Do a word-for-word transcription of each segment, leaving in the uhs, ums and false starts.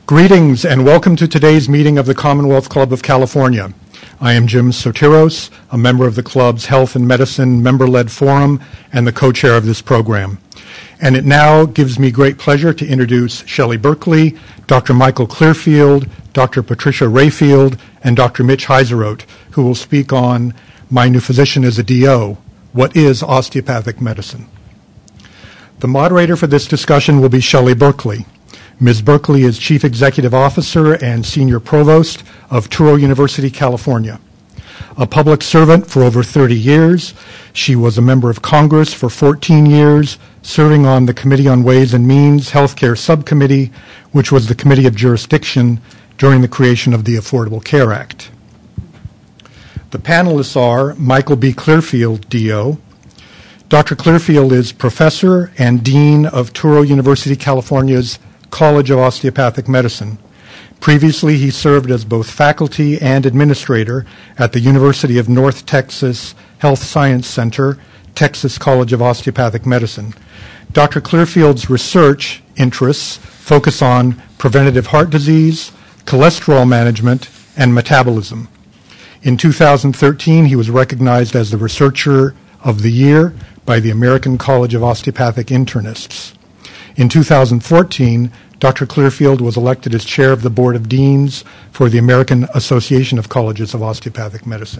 Greetings and welcome to today's meeting of the Commonwealth Club of California. I am Jim Sotiros, a member of the club's Health and Medicine member-led forum and the co-chair of this program. And it now gives me great pleasure to introduce Shelley Berkley, Doctor Michael Clearfield, Doctor Patricia Rayfield, and Doctor Mitch Heiseroth, who will speak on My New Physician is a D O, What is Osteopathic Medicine? The moderator for this discussion will be Shelley Berkley. Miz Berkley is Chief Executive Officer and Senior Provost of Touro University, California. A public servant for over thirty years, she was a member of Congress for fourteen years, serving on the Committee on Ways and Means Healthcare Subcommittee, which was the committee of jurisdiction during the creation of the Affordable Care Act. The panelists are Michael B. Clearfield, D O. Doctor Clearfield is Professor and Dean of Touro University, California's College of Osteopathic Medicine. Previously, he served as both faculty and administrator at the University of North Texas Health Science Center, Texas College of Osteopathic Medicine. Doctor Clearfield's research interests focus on preventative heart disease, cholesterol management, and metabolism. In two thousand thirteen, he was recognized as the Researcher of the Year by the American College of Osteopathic Internists. In two thousand fourteen, Doctor Clearfield was elected as chair of the Board of Deans for the American Association of Colleges of Osteopathic Medicine.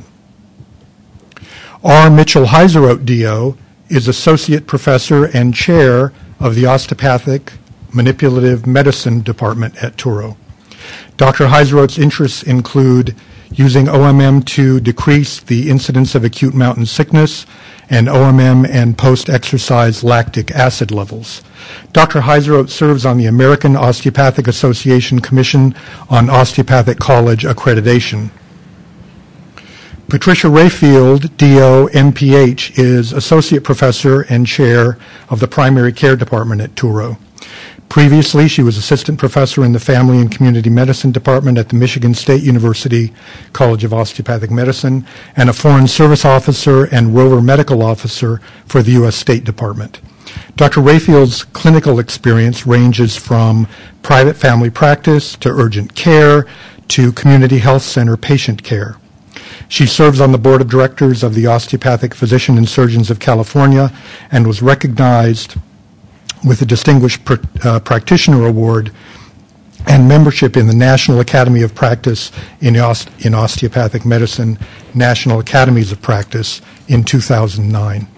R. Mitchell Heiseroth, D O, is Associate Professor and Chair of the Osteopathic Manipulative Medicine Department at Touro. Doctor Heiseroth's interests include using O M M to decrease the incidence of acute mountain sickness and O M M and post-exercise lactic acid levels. Doctor Heiseroth serves on the American Osteopathic Association Commission on Osteopathic College Accreditation. Patricia Rayfield, D O, M P H, is Associate Professor and Chair of the Primary Care Department at Touro. Previously, she was Assistant Professor in the Family and Community Medicine Department at the Michigan State University College of Osteopathic Medicine and a Foreign Service Officer and Rover Medical Officer for the U S State Department. Doctor Rayfield's clinical experience ranges from private family practice to urgent care to community health center patient care. She serves on the board of directors of the Osteopathic Physicians and Surgeons of California and was recognized with the Distinguished Pr- uh, Practitioner Award and membership in the National Academy of Practice in, Oste- in Osteopathic Medicine, National Academies of Practice in two thousand nine.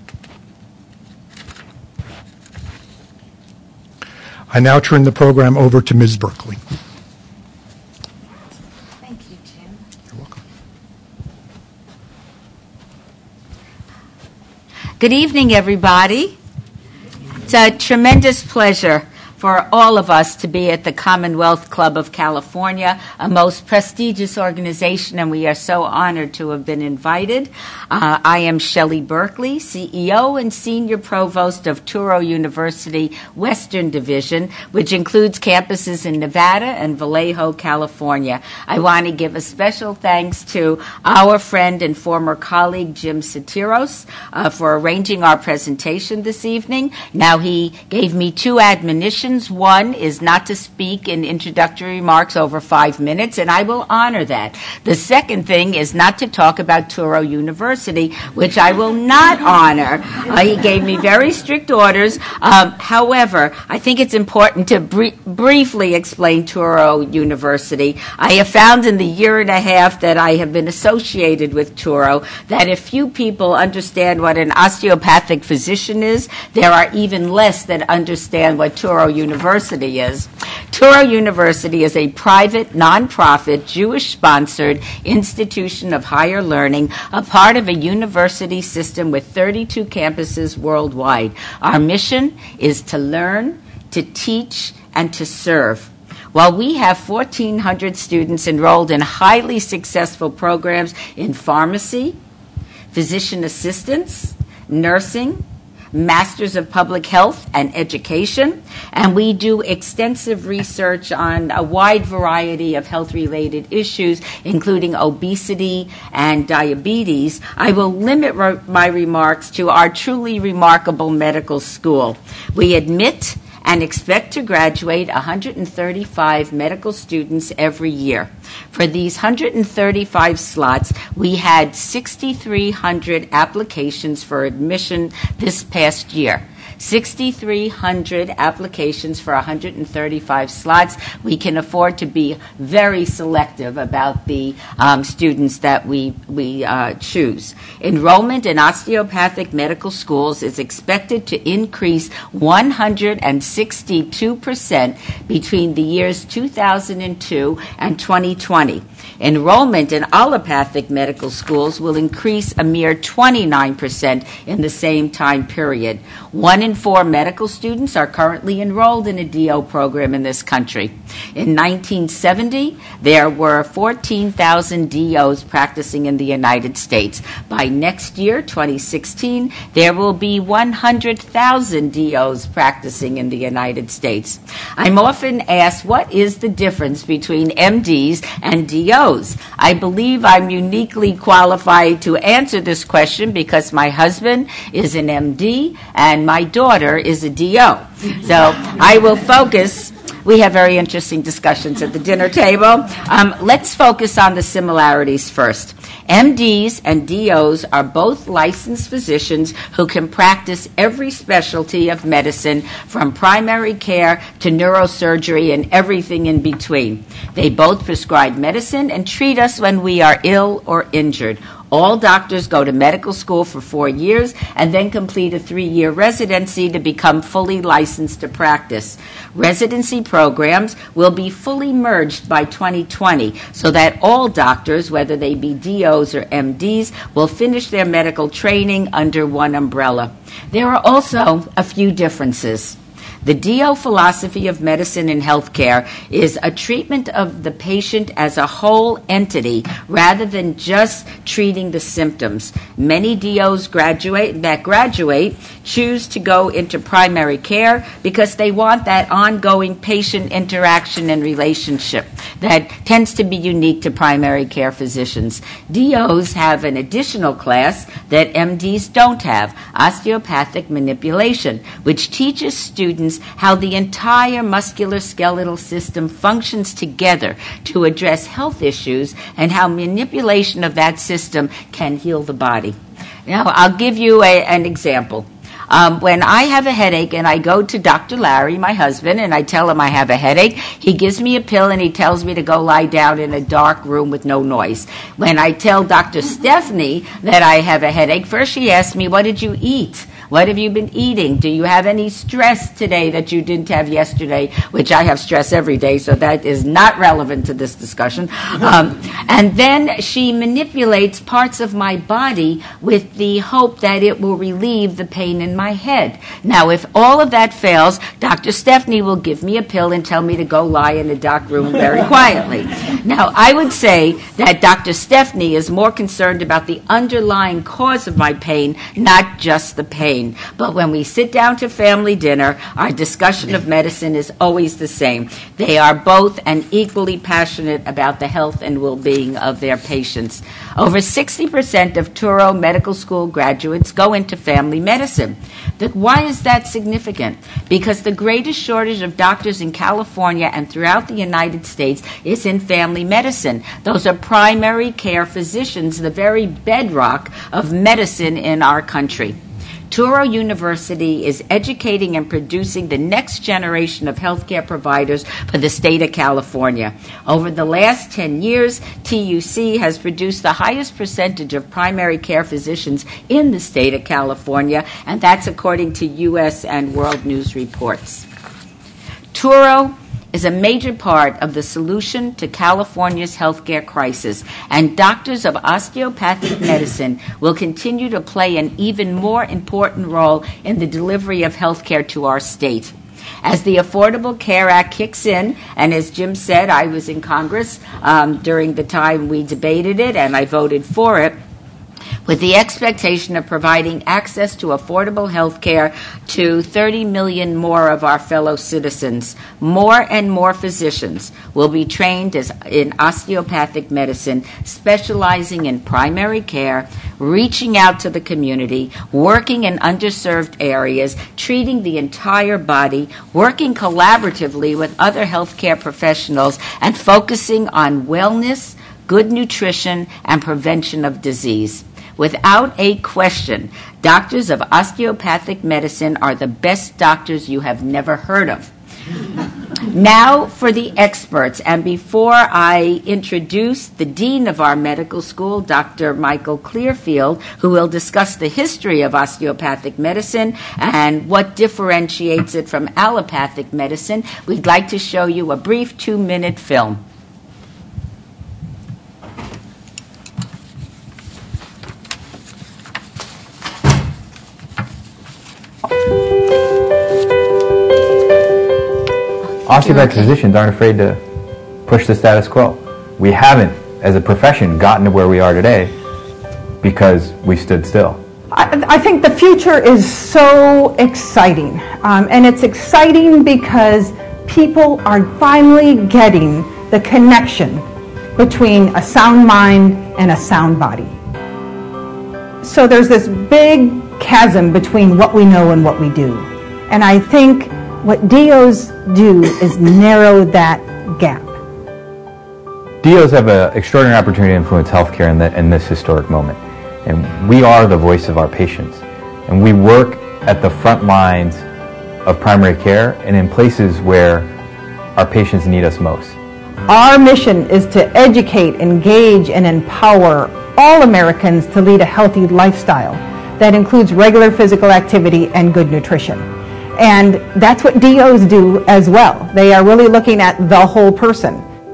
I now turn the program over to Miz Berkley. Thank you, Jim. You're welcome. Good evening, everybody. It's a tremendous pleasure for all of us to be at the Commonwealth Club of California, a most prestigious organization, and we are so honored to have been invited. Uh, I am Shelley Berkley, C E O and Senior Provost of Touro University Western Division, which includes campuses in Nevada and Vallejo, California. I want to give a special thanks to our friend and former colleague, Jim Sotiros, uh, for arranging our presentation this evening. Now, he gave me two admonitions. One is not to speak in introductory remarks over five minutes, and I will honor that. The second thing is not to talk about Touro University, which I will not honor. Uh, he gave me very strict orders. Um, however, I think it's important to br- briefly explain Touro University. I have found in the year and a half that I have been associated with Touro that if few people understand what an osteopathic physician is, there are even less that understand what Touro University is. Touro University is a private, nonprofit, Jewish-sponsored institution of higher learning, a part of a university system with thirty-two campuses worldwide. Our mission is to learn, to teach, and to serve. While we have fourteen hundred students enrolled in highly successful programs in pharmacy, physician assistants, nursing, Masters of Public Health and Education, and we do extensive research on a wide variety of health-related issues, including obesity and diabetes. I will limit re- my remarks to our truly remarkable medical school. We admit and expect to graduate one hundred thirty-five medical students every year. For these one hundred thirty-five slots, we had six thousand three hundred applications for admission this past year. six thousand three hundred applications for one hundred thirty-five slots. We can afford to be very selective about the um, students that we, we uh, choose. Enrollment in osteopathic medical schools is expected to increase one hundred sixty-two percent between the years two thousand two and twenty twenty. Enrollment in allopathic medical schools will increase a mere twenty-nine percent in the same time period. One in four medical students are currently enrolled in a D O program in this country. In nineteen seventy, there were fourteen thousand D Os practicing in the United States. By next year, twenty sixteen, there will be one hundred thousand D Os practicing in the United States. I'm often asked, what is the difference between M Ds and D Os? I believe I'm uniquely qualified to answer this question because my husband is an M D and my daughter is a D O. So I will focus. We have very interesting discussions at the dinner table. Um, let's focus on the similarities first. M Ds and D Os are both licensed physicians who can practice every specialty of medicine, from primary care to neurosurgery and everything in between. They both prescribe medicine and treat us when we are ill or injured. All doctors go to medical school for four years and then complete a three-year residency to become fully licensed to practice. Residency programs will be fully merged by twenty twenty so that all doctors, whether they be D Os or M Ds, will finish their medical training under one umbrella. There are also a few differences. The D O philosophy of medicine and healthcare is a treatment of the patient as a whole entity rather than just treating the symptoms. Many D Os graduate that graduate choose to go into primary care because they want that ongoing patient interaction and relationship that tends to be unique to primary care physicians. D Os have an additional class that M Ds don't have, osteopathic manipulation, which teaches students how the entire musculoskeletal system functions together to address health issues and how manipulation of that system can heal the body. Now, I'll give you a, an example. Um, when I have a headache and I go to Doctor Larry, my husband, and I tell him I have a headache, he gives me a pill and he tells me to go lie down in a dark room with no noise. When I tell Doctor Stephanie that I have a headache, first she asks me, what did you eat? What have you been eating? Do you have any stress today that you didn't have yesterday? Which I have stress every day, so that is not relevant to this discussion. Um, and then she manipulates parts of my body with the hope that it will relieve the pain in my head. Now, if all of that fails, Doctor Stephanie will give me a pill and tell me to go lie in a dark room very quietly. Now, I would say that Doctor Stephanie is more concerned about the underlying cause of my pain, not just the pain. But when we sit down to family dinner, our discussion of medicine is always the same. They are both and equally passionate about the health and well-being of their patients. Over sixty percent of Touro Medical School graduates go into family medicine. The, why is that significant? Because the greatest shortage of doctors in California and throughout the United States is in family medicine. Those are primary care physicians, the very bedrock of medicine in our country. Touro University is educating and producing the next generation of healthcare providers for the state of California. Over the last ten years, T U C has produced the highest percentage of primary care physicians in the state of California, and that's according to U S and World News reports. Touro is a major part of the solution to California's healthcare crisis, and doctors of osteopathic medicine will continue to play an even more important role in the delivery of healthcare to our state. As the Affordable Care Act kicks in, and as Jim said, I was in Congress um, during the time we debated it, and I voted for it, with the expectation of providing access to affordable health care to thirty million more of our fellow citizens. More and more physicians will be trained as in osteopathic medicine, specializing in primary care, reaching out to the community, working in underserved areas, treating the entire body, working collaboratively with other healthcare professionals, and focusing on wellness, good nutrition, and prevention of disease. Without a question, doctors of osteopathic medicine are the best doctors you have never heard of. Now for the experts, and before I introduce the dean of our medical school, Doctor Michael Clearfield, who will discuss the history of osteopathic medicine and what differentiates it from allopathic medicine, we'd like to show you a brief two-minute film. Osteopathic physicians aren't afraid to push the status quo. We haven't, as a profession, gotten to where we are today because we stood still. I, I think the future is so exciting. Um, and it's exciting because people are finally getting the connection between a sound mind and a sound body. So there's this big chasm between what we know and what we do. And I think what D Os do is narrow that gap. D Os have an extraordinary opportunity to influence healthcare in, the, in this historic moment. And we are the voice of our patients. And we work at the front lines of primary care and in places where our patients need us most. Our mission is to educate, engage, and empower all Americans to lead a healthy lifestyle that includes regular physical activity and good nutrition. And that's what D Os do as well. They are really looking at the whole person.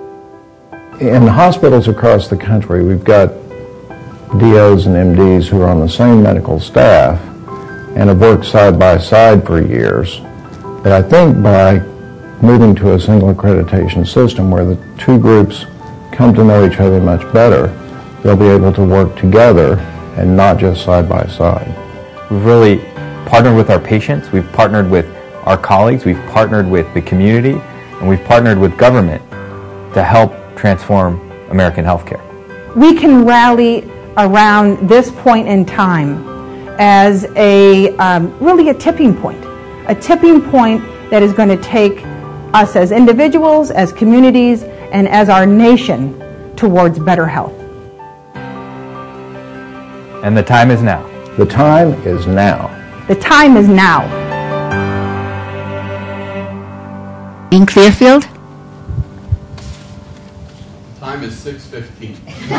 In hospitals across the country, we've got D Os and M Ds who are on the same medical staff and have worked side by side for years. But I think by moving to a single accreditation system where the two groups come to know each other much better, they'll be able to work together and not just side by side. We've really partnered with our patients, we've partnered with our colleagues, we've partnered with the community, and we've partnered with government to help transform American healthcare. We can rally around this point in time as a um, really a tipping point, a tipping point that is going to take us as individuals, as communities, and as our nation towards better health. And the time is now. The time is now. The time is now. Dean Clearfield? Time is six fifteen.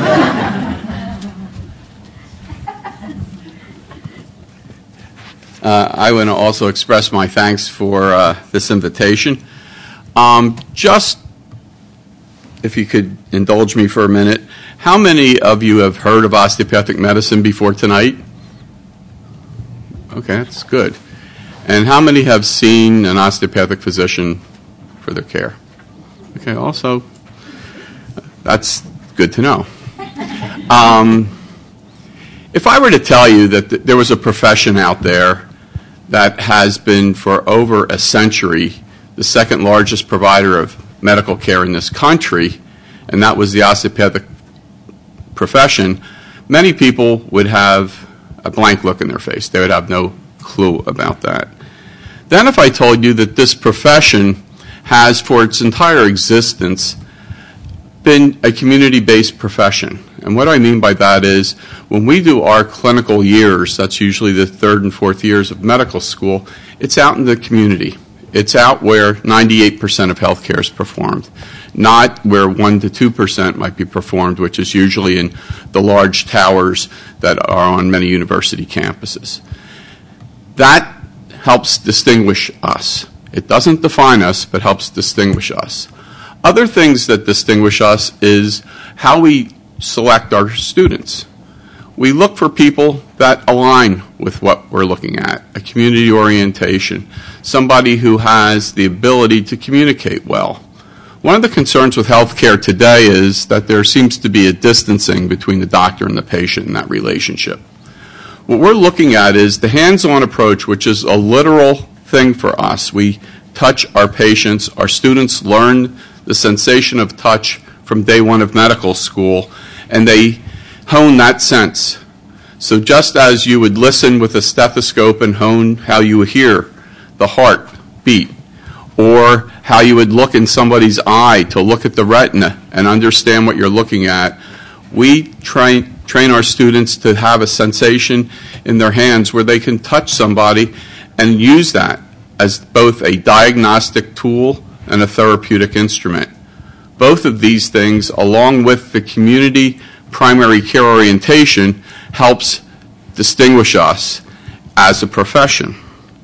Uh, I want to also express my thanks for uh, this invitation. Um, just, if you could indulge me for a minute, how many of you have heard of osteopathic medicine before tonight? Okay, that's good. And how many have seen an osteopathic physician for their care? Okay, also, that's good to know. Um, if I were to tell you that th- there was a profession out there that has been for over a century the second largest provider of medical care in this country, and that was the osteopathic profession, many people would have a blank look in their face. They would have no clue about that. Then if I told you that this profession has, for its entire existence, been a community-based profession. And what I mean by that is when we do our clinical years, that's usually the third and fourth years of medical school, it's out in the community. It's out where ninety-eight percent of healthcare is performed, not where one to two percent might be performed, which is usually in the large towers that are on many university campuses. That helps distinguish us. It doesn't define us, but helps distinguish us. Other things that distinguish us is how we select our students. We look for people that align with what we're looking at, a community orientation, somebody who has the ability to communicate well. One of the concerns with healthcare today is that there seems to be a distancing between the doctor and the patient in that relationship. What we're looking at is the hands-on approach, which is a literal thing for us. We touch our patients. Our students learn the sensation of touch from day one of medical school, and they hone that sense. So just as you would listen with a stethoscope and hone how you hear the heart beat, or how you would look in somebody's eye to look at the retina and understand what you're looking at, we train, train our students to have a sensation in their hands where they can touch somebody and use that as both a diagnostic tool and a therapeutic instrument. Both of these things, along with the community primary care orientation, helps distinguish us as a profession.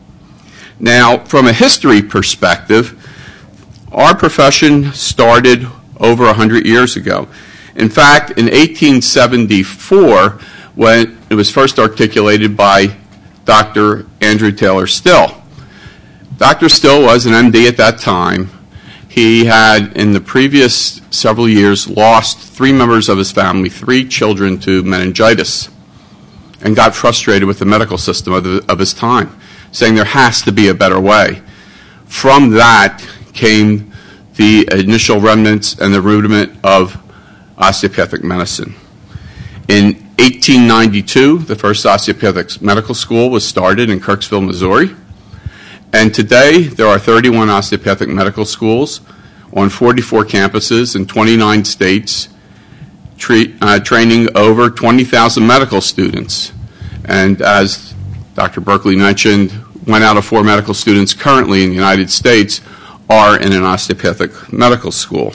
Now, from a history perspective, our profession started over one hundred years ago. In fact, in eighteen seventy-four, when it was first articulated by Doctor Andrew Taylor Still. Doctor Still was an M D at that time. He had, in the previous several years, lost three members of his family, three children, to meningitis, and got frustrated with the medical system of, the, of his time, saying there has to be a better way. From that came the initial remnants and the rudiment of osteopathic medicine. In eighteen ninety-two, the first osteopathic medical school was started in Kirksville, Missouri. And today, there are thirty-one osteopathic medical schools on forty-four campuses in twenty-nine states, tre- uh, training over twenty thousand medical students. And as Doctor Berkeley mentioned, one out of four medical students currently in the United States are in an osteopathic medical school.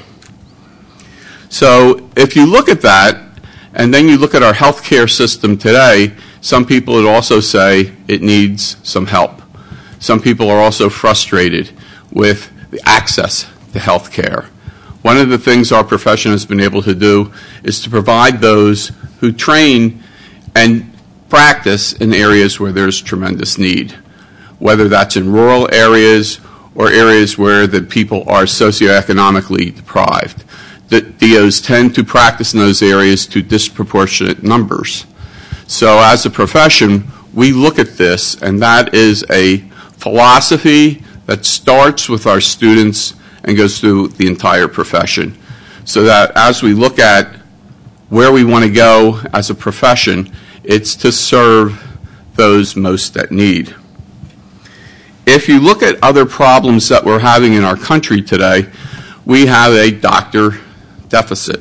So if you look at that, and then you look at our healthcare system today, some people would also say it needs some help. Some people are also frustrated with the access to healthcare. One of the things our profession has been able to do is to provide those who train and practice in areas where there's tremendous need, whether that's in rural areas or areas where the people are socioeconomically deprived. The D Os tend to practice in those areas to disproportionate numbers. So as a profession, we look at this, and that is a philosophy that starts with our students and goes through the entire profession. So that as we look at where we want to go as a profession, it's to serve those most at need. If you look at other problems that we're having in our country today, we have a doctor deficit.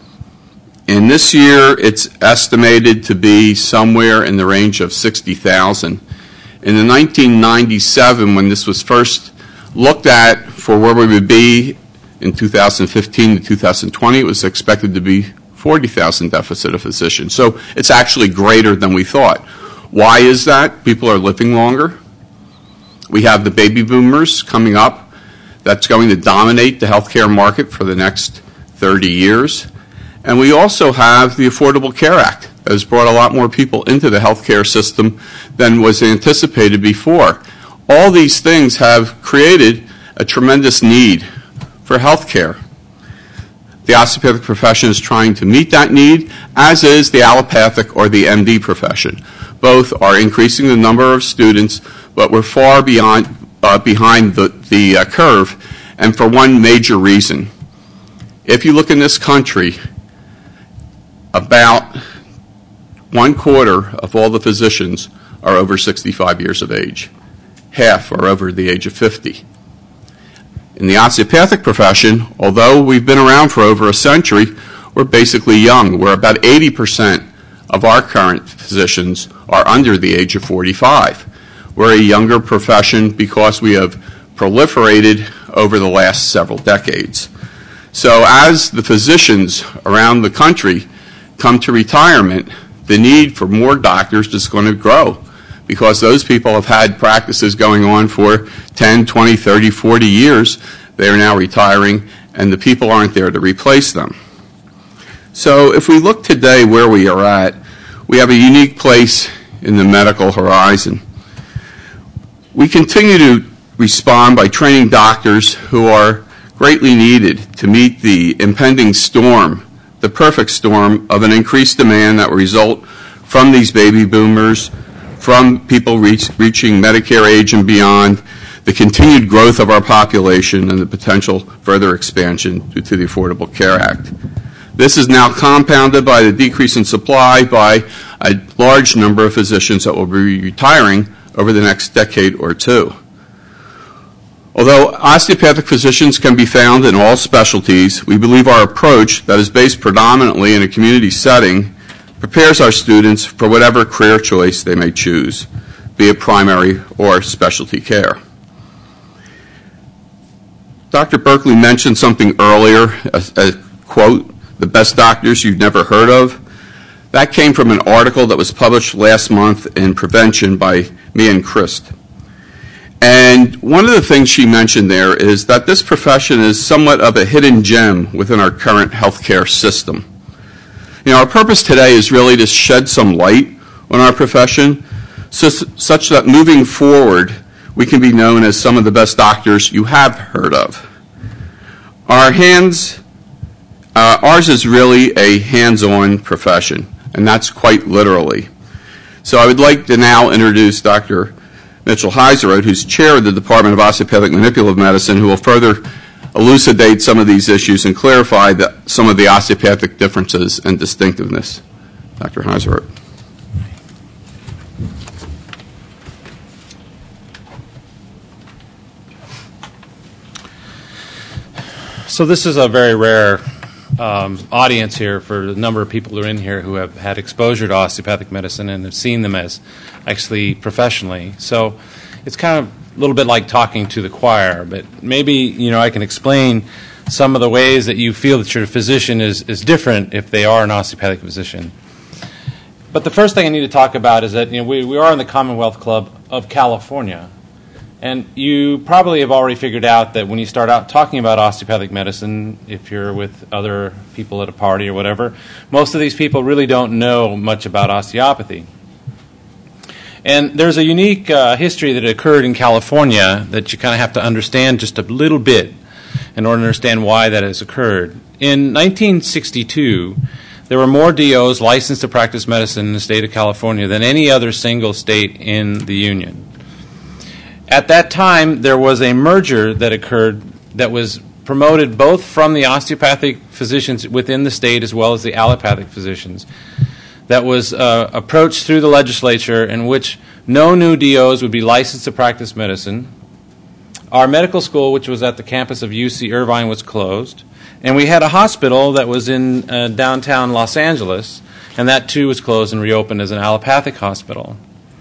And this year, it's estimated to be somewhere in the range of sixty thousand. In the nineteen ninety-seven, when this was first looked at for where we would be in two thousand fifteen to two thousand twenty, it was expected to be forty thousand deficit of physicians. So it's actually greater than we thought. Why is that? People are living longer. We have the baby boomers coming up. That's going to dominate the healthcare market for the next thirty years. And we also have the Affordable Care Act that has brought a lot more people into the healthcare system than was anticipated before. All these things have created a tremendous need for healthcare. The osteopathic profession is trying to meet that need, as is the allopathic or the M D profession. Both are increasing the number of students, but we're far beyond, uh, behind the, the uh, curve, and for one major reason. If you look in this country, about one quarter of all the physicians are over sixty-five years of age. Half are over the age of fifty. In the osteopathic profession, although we've been around for over a century, we're basically young. We're about eighty percent of our current physicians are under the age of forty-five. We're a younger profession because we have proliferated over the last several decades. So as the physicians around the country come to retirement, the need for more doctors is going to grow because those people have had practices going on for ten, twenty, thirty, forty years. They are now retiring, and the people aren't there to replace them. So if we look today where we are at, we have a unique place in the medical horizon. We continue to respond by training doctors who are greatly needed to meet the impending storm, the perfect storm of an increased demand that will result from these baby boomers, from people reach, reaching Medicare age and beyond, the continued growth of our population, and the potential further expansion due to the Affordable Care Act. This is now compounded by the decrease in supply by a large number of physicians that will be retiring over the next decade or two. Although osteopathic physicians can be found in all specialties, we believe our approach that is based predominantly in a community setting prepares our students for whatever career choice they may choose, be it primary or specialty care. Doctor Berkeley mentioned something earlier, a, a quote, "the best doctors you've never heard of." That came from an article that was published last month in Prevention by me and Christ. And one of the things she mentioned there is that this profession is somewhat of a hidden gem within our current healthcare system. You know, our purpose today is really to shed some light on our profession so, such that moving forward we can be known as some of the best doctors you have heard of. Our hands, uh, ours is really a hands-on profession, and that's quite literally. So I would like to now introduce Doctor Mitchell Heiserode, who's chair of the Department of Osteopathic Manipulative Medicine, who will further elucidate some of these issues and clarify the, some of the osteopathic differences and distinctiveness. Doctor Heiserode. So this is a very rare um, audience here for the number of people who are in here who have had exposure to osteopathic medicine and have seen them as actually professionally. So it's kind of a little bit like talking to the choir, but maybe, you know, I can explain some of the ways that you feel that your physician is, is different if they are an osteopathic physician. But the first thing I need to talk about is that, you know, we, we are in the Commonwealth Club of California. And you probably have already figured out that when you start out talking about osteopathic medicine, if you're with other people at a party or whatever, most of these people really don't know much about osteopathy. And there's a unique uh, history that occurred in California that you kind of have to understand just a little bit in order to understand why that has occurred. In nineteen sixty-two, there were more D Os licensed to practice medicine in the state of California than any other single state in the Union. At that time, there was a merger that occurred that was promoted both from the osteopathic physicians within the state as well as the allopathic physicians that was uh, approached through the legislature in which no new D Os would be licensed to practice medicine. Our medical school, which was at the campus of U C Irvine, was closed. And we had a hospital that was in uh, downtown Los Angeles, and that too was closed and reopened as an allopathic hospital.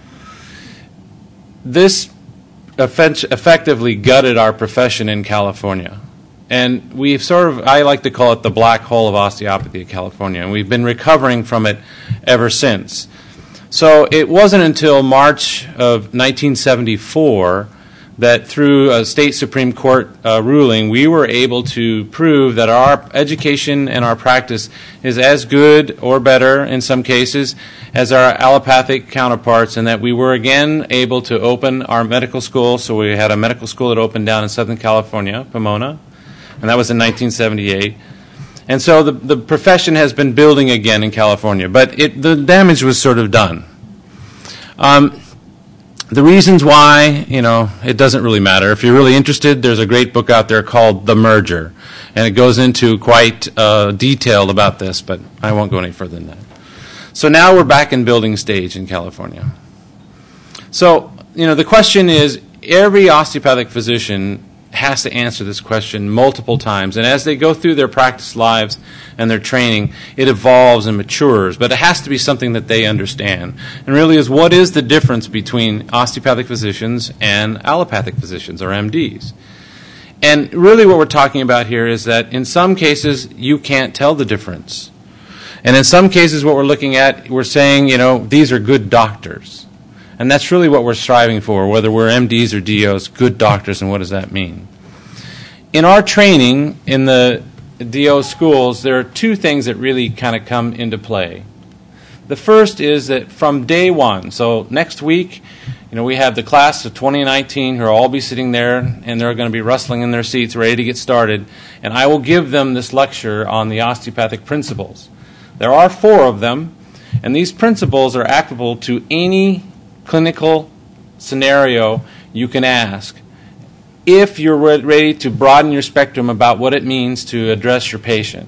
This effectively gutted our profession in California. And we've sort of, I like to call it the black hole of osteopathy in California, and we've been recovering from it ever since. So it wasn't until March of nineteen seventy-four that through a state Supreme Court uh, ruling, we were able to prove that our education and our practice is as good or better in some cases as our allopathic counterparts, and that we were again able to open our medical school. So we had a medical school that opened down in Southern California, Pomona, and that was in nineteen seventy-eight. And so the, the profession has been building again in California, but it, the damage was sort of done. Um, The reasons why, you know, it doesn't really matter. If you're really interested, there's a great book out there called The Merger, and it goes into quite uh, detail about this, but I won't go any further than that. So now we're back in building stage in California. So, you know, the question is, every osteopathic physician has to answer this question multiple times, and as they go through their practice lives and their training, it evolves and matures, but it has to be something that they understand. And really is, what is the difference between osteopathic physicians and allopathic physicians, or M Ds? And really what we're talking about here is that in some cases you can't tell the difference. And in some cases what we're looking at, we're saying, you know, these are good doctors. And that's really what we're striving for, whether we're M Ds or D Os, good doctors, and what does that mean? In our training in the D O schools, there are two things that really kind of come into play. The first is that from day one, so next week, you know, we have the class of twenty nineteen who will all be sitting there, and they're going to be rustling in their seats, ready to get started, and I will give them this lecture on the osteopathic principles. There are four of them, and these principles are applicable to any clinical scenario you can ask if you're ready to broaden your spectrum about what it means to address your patient.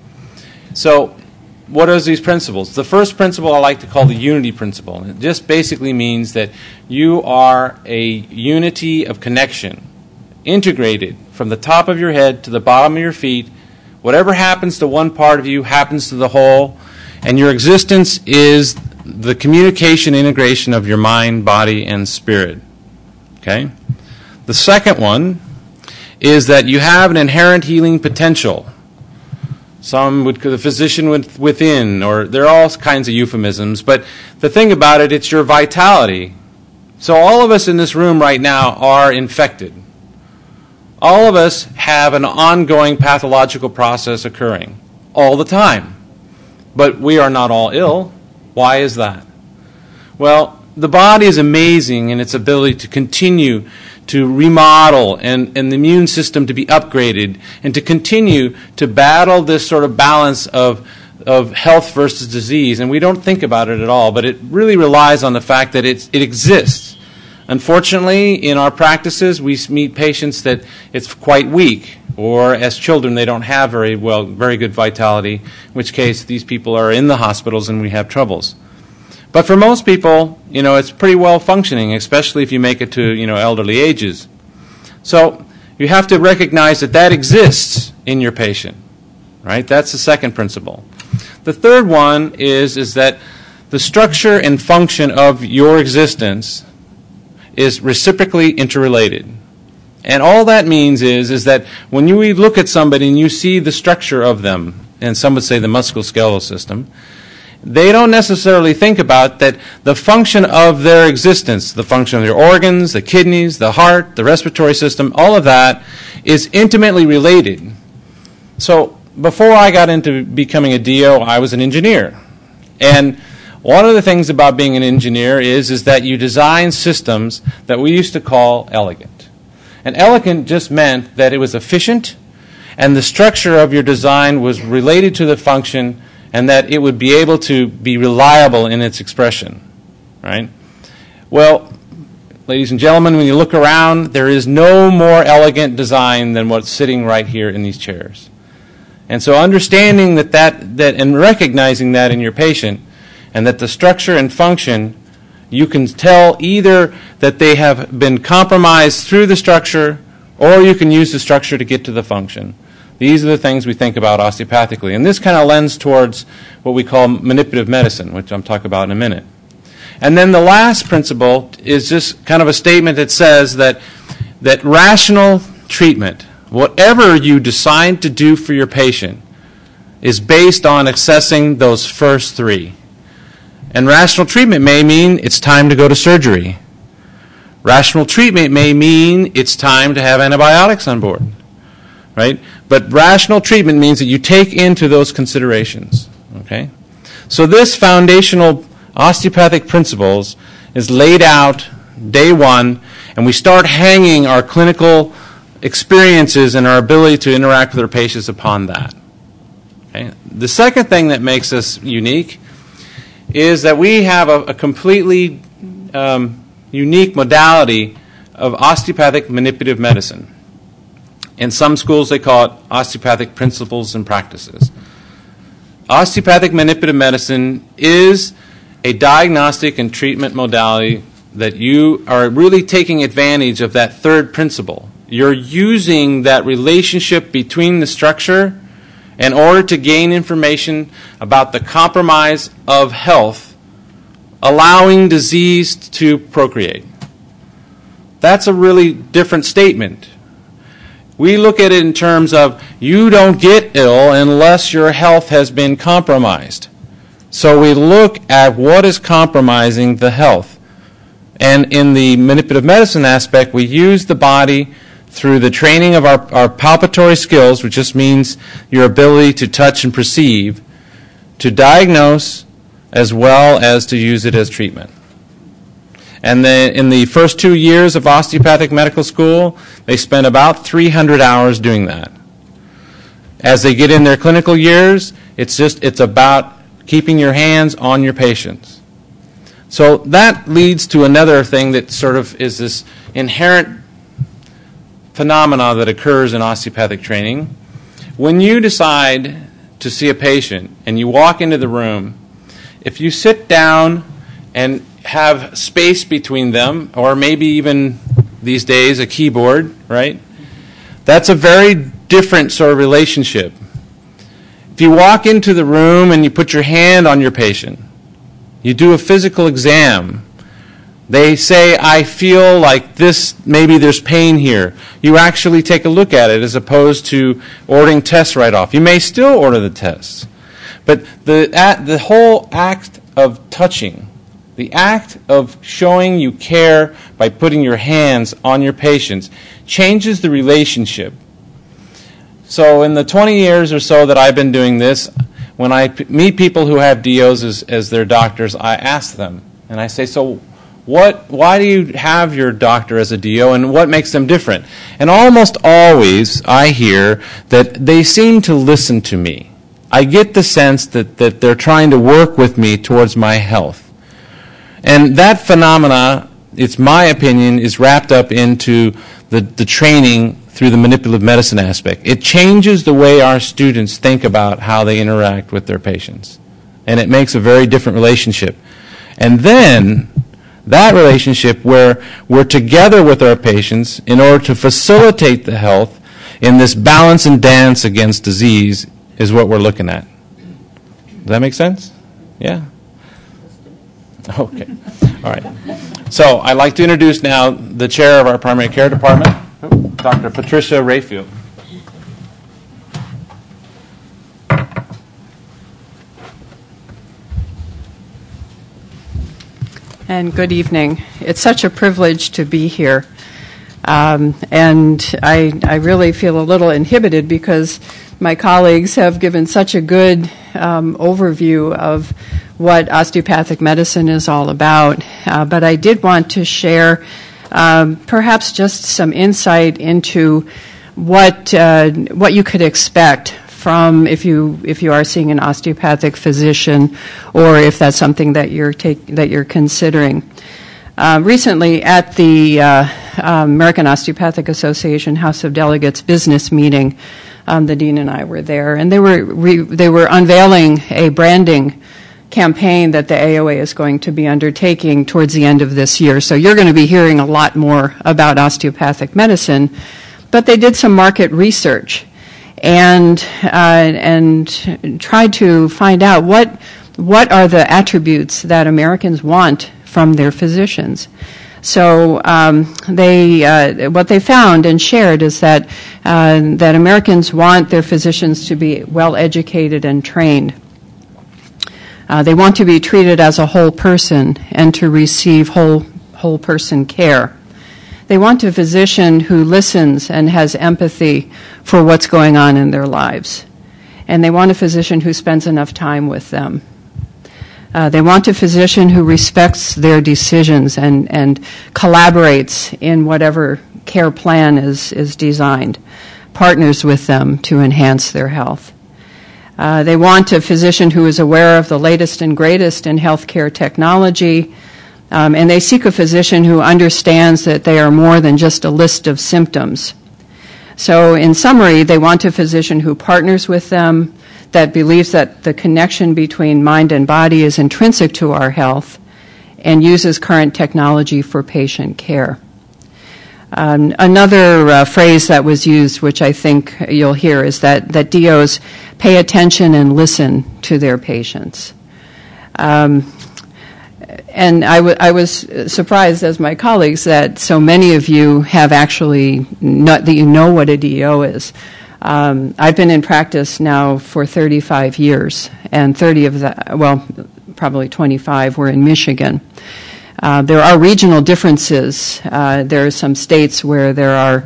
So, what are these principles? The first principle I like to call the unity principle. It just basically means that you are a unity of connection, integrated from the top of your head to the bottom of your feet. Whatever happens to one part of you happens to the whole, and your existence is the communication integration of your mind, body, and spirit. Okay? The second one is that you have an inherent healing potential. Some would, the physician within, or there are all kinds of euphemisms, but the thing about it, it's your vitality. So all of us in this room right now are infected. All of us have an ongoing pathological process occurring all the time. But we are not all ill. Why is that? Well, the body is amazing in its ability to continue to remodel and, and the immune system to be upgraded and to continue to battle this sort of balance of, of health versus disease. And we don't think about it at all, but it really relies on the fact that it's, it exists. Unfortunately, in our practices, we meet patients that it's quite weak, or as children, they don't have very well, very good vitality, in which case these people are in the hospitals and we have troubles. But for most people, you know, it's pretty well functioning, especially if you make it to, you know, elderly ages. So you have to recognize that that exists in your patient, right? That's the second principle. The third one is, is that the structure and function of your existence is reciprocally interrelated. And all that means is, is that when you look at somebody and you see the structure of them, and some would say the musculoskeletal system, they don't necessarily think about that the function of their existence, the function of their organs, the kidneys, the heart, the respiratory system, all of that is intimately related. So before I got into becoming a D O, I was an engineer. And one of the things about being an engineer is, is that you design systems that we used to call elegant. And elegant just meant that it was efficient, and the structure of your design was related to the function, and that it would be able to be reliable in its expression, right? Well, ladies and gentlemen, when you look around, there is no more elegant design than what's sitting right here in these chairs. And so understanding that, that, that and recognizing that in your patient, and that the structure and function, you can tell either that they have been compromised through the structure, or you can use the structure to get to the function. These are the things we think about osteopathically. And this kind of lends towards what we call manipulative medicine, which I'll talk about in a minute. And then the last principle is just kind of a statement that says that, that rational treatment, whatever you decide to do for your patient, is based on assessing those first three. And rational treatment may mean it's time to go to surgery. Rational treatment may mean it's time to have antibiotics on board, right? But rational treatment means that you take into those considerations, okay? So this foundational osteopathic principles is laid out day one, and we start hanging our clinical experiences and our ability to interact with our patients upon that. Okay? The second thing that makes us unique is that we have a, a completely um, unique modality of osteopathic manipulative medicine. In some schools, they call it osteopathic principles and practices. Osteopathic manipulative medicine is a diagnostic and treatment modality that you are really taking advantage of that third principle. You're using that relationship between the structure in order to gain information about the compromise of health, allowing disease to procreate. That's a really different statement. We look at it in terms of you don't get ill unless your health has been compromised. So we look at what is compromising the health. And in the manipulative medicine aspect, we use the body through the training of our, our palpatory skills, which just means your ability to touch and perceive, to diagnose, as well as to use it as treatment. And then in the first two years of osteopathic medical school, they spend about three hundred hours doing that. As they get in their clinical years, it's just it's about keeping your hands on your patients. So that leads to another thing that sort of is this inherent phenomena that occurs in osteopathic training. When you decide to see a patient and you walk into the room, if you sit down and have space between them, or maybe even these days a keyboard, right? That's a very different sort of relationship. If you walk into the room and you put your hand on your patient, you do a physical exam, they say, I feel like this, maybe there's pain here. You actually take a look at it as opposed to ordering tests right off. You may still order the tests, but the, at, the whole act of touching, the act of showing you care by putting your hands on your patients changes the relationship. So in the twenty years or so that I've been doing this, when I p- meet people who have D Os as, as their doctors, I ask them, and I say, so what? Why do you have your doctor as a D O, and what makes them different? And almost always I hear that they seem to listen to me. I get the sense that, that they're trying to work with me towards my health. And that phenomena, it's my opinion, is wrapped up into the, the training through the manipulative medicine aspect. It changes the way our students think about how they interact with their patients. And it makes a very different relationship. And then that relationship where we're together with our patients in order to facilitate the health in this balance and dance against disease is what we're looking at. Does that make sense? Yeah? Okay. All right. So I'd like to introduce now the chair of our primary care department, Doctor Patricia Rayfield. And good evening. It's such a privilege to be here. Um, and I, I really feel a little inhibited because my colleagues have given such a good um, overview of what osteopathic medicine is all about. Uh, but I did want to share um, perhaps just some insight into what uh, what you could expect from if you if you are seeing an osteopathic physician, or if that's something that you're take, that you're considering. Uh, recently, at the uh, um, American Osteopathic Association House of Delegates business meeting, um, the dean and I were there, and they were re- they were unveiling a branding campaign that the A O A is going to be undertaking towards the end of this year. So you're going to be hearing a lot more about osteopathic medicine. But they did some market research and uh, and tried to find out what what are the attributes that Americans want from their physicians. So um, they uh, what they found and shared is that uh, that Americans want their physicians to be well educated and trained. Uh, they want to be treated as a whole person and to receive whole whole person care. They want a physician who listens and has empathy for what's going on in their lives. And they want a physician who spends enough time with them. Uh, they want a physician who respects their decisions and, and collaborates in whatever care plan is, is designed, partners with them to enhance their health. Uh, they want a physician who is aware of the latest and greatest in healthcare technology, um, and they seek a physician who understands that they are more than just a list of symptoms. So in summary, they want a physician who partners with them, that believes that the connection between mind and body is intrinsic to our health, and uses current technology for patient care. Um, another uh, phrase that was used, which I think you'll hear, is that, that D Os pay attention and listen to their patients. Um, and I, w- I was surprised, as my colleagues, that so many of you have actually, not, that you know what a D O is. Um, I've been in practice now for thirty-five years, and thirty of that, well, probably twenty-five were in Michigan. Uh, there are regional differences. Uh, there are some states where there are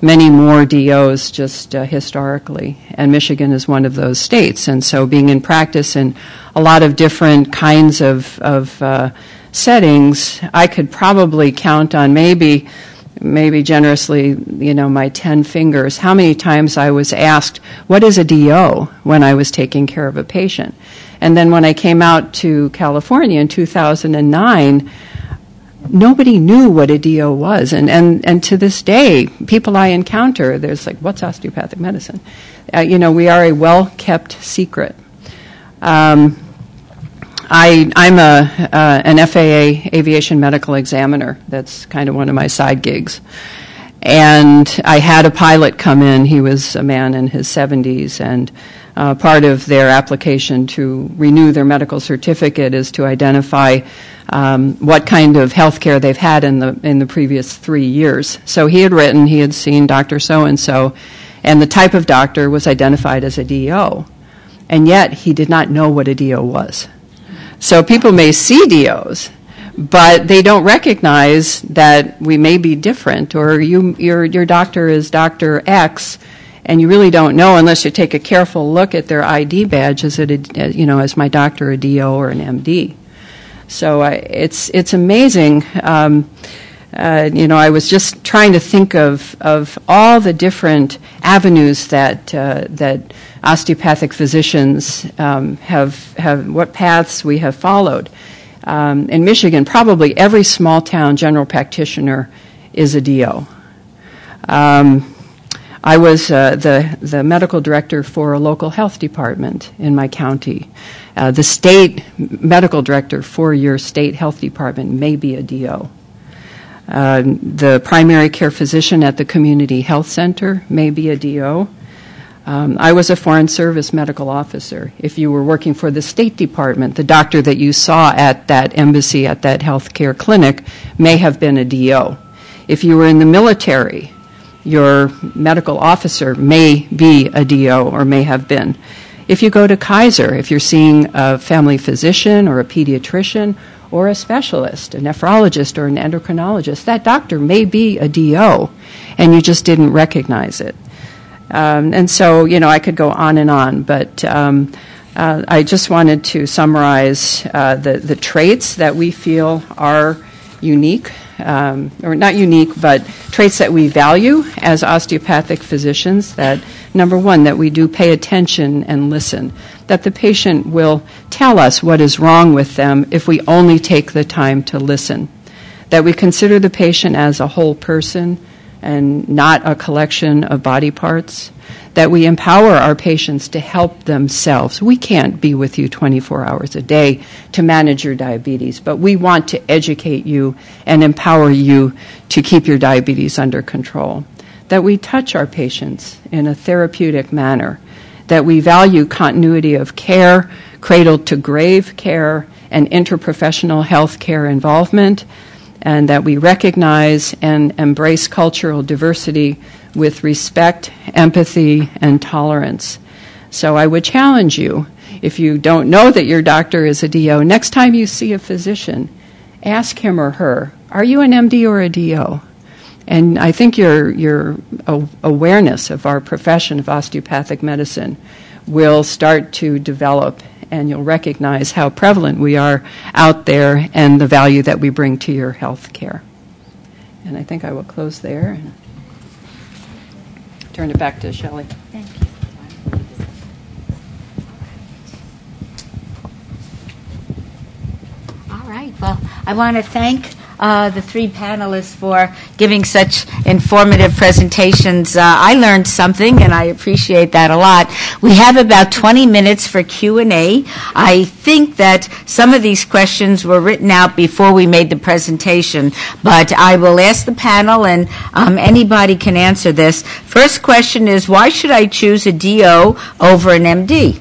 many more D Os just uh, historically, and Michigan is one of those states. And so being in practice in a lot of different kinds of, of uh, settings, I could probably count on maybe, maybe generously, you know, my ten fingers, how many times I was asked, what is a D O, when I was taking care of a patient. And then when I came out to California in two thousand nine, nobody knew what a D O was. And, and, and to this day, people I encounter, there's like, what's osteopathic medicine? Uh, you know, we are a well-kept secret. Um, I, I'm a, uh, an F A A aviation medical examiner. That's kind of one of my side gigs. And I had a pilot come in. He was a man in his seventies, and uh, part of their application to renew their medical certificate is to identify um, what kind of health care they've had in the in the previous three years. So he had written, he had seen Doctor So-and-so, and the type of doctor was identified as a D O. And yet he did not know what a D O was. So people may see D Os, but they don't recognize that we may be different, or you, your, your doctor is Doctor X, and you really don't know unless you take a careful look at their I D badge. Is it, a, you know, is my doctor a D O or an M D? So uh, it's it's amazing. Um, uh, you know, I was just trying to think of of all the different avenues that uh, that osteopathic physicians um, have have what paths we have followed. Um, in Michigan, probably every small town general practitioner is a D O. Um, I was uh, the, the medical director for a local health department in my county. Uh, the state medical director for your state health department may be a D O. Uh, the primary care physician at the community health center may be a D O. Um, I was a Foreign Service medical officer. If you were working for the State Department, the doctor that you saw at that embassy, at that health care clinic, may have been a D O. If you were in the military, your medical officer may be a D O or may have been. If you go to Kaiser, if you're seeing a family physician or a pediatrician or a specialist, a nephrologist or an endocrinologist, that doctor may be a D O, and you just didn't recognize it. Um, and so, you know, I could go on and on, but um, uh, I just wanted to summarize uh, the, the traits that we feel are unique, um, or not unique, but traits that we value as osteopathic physicians. That, number one, that we do pay attention and listen, that the patient will tell us what is wrong with them if we only take the time to listen, that we consider the patient as a whole person and not a collection of body parts, that we empower our patients to help themselves. We can't be with you twenty-four hours a day to manage your diabetes, but we want to educate you and empower you to keep your diabetes under control, that we touch our patients in a therapeutic manner, that we value continuity of care, cradle-to-grave care, and interprofessional health care involvement, and that we recognize and embrace cultural diversity with respect, empathy, and tolerance. So I would challenge you, if you don't know that your doctor is a D O, next time you see a physician, ask him or her, are you an M D or a D O? And I think your, your awareness of our profession of osteopathic medicine will start to develop, and you'll recognize how prevalent we are out there and the value that we bring to your health care. And I think I will close there and turn it back to Shelley. Thank you. All right. Well, I want to thank Uh, the three panelists for giving such informative presentations. Uh, I learned something, and I appreciate that a lot. We have about twenty minutes for Q and A. I think that some of these questions were written out before we made the presentation, but I will ask the panel, and um, anybody can answer this. First question is, why should I choose a D O over an M D?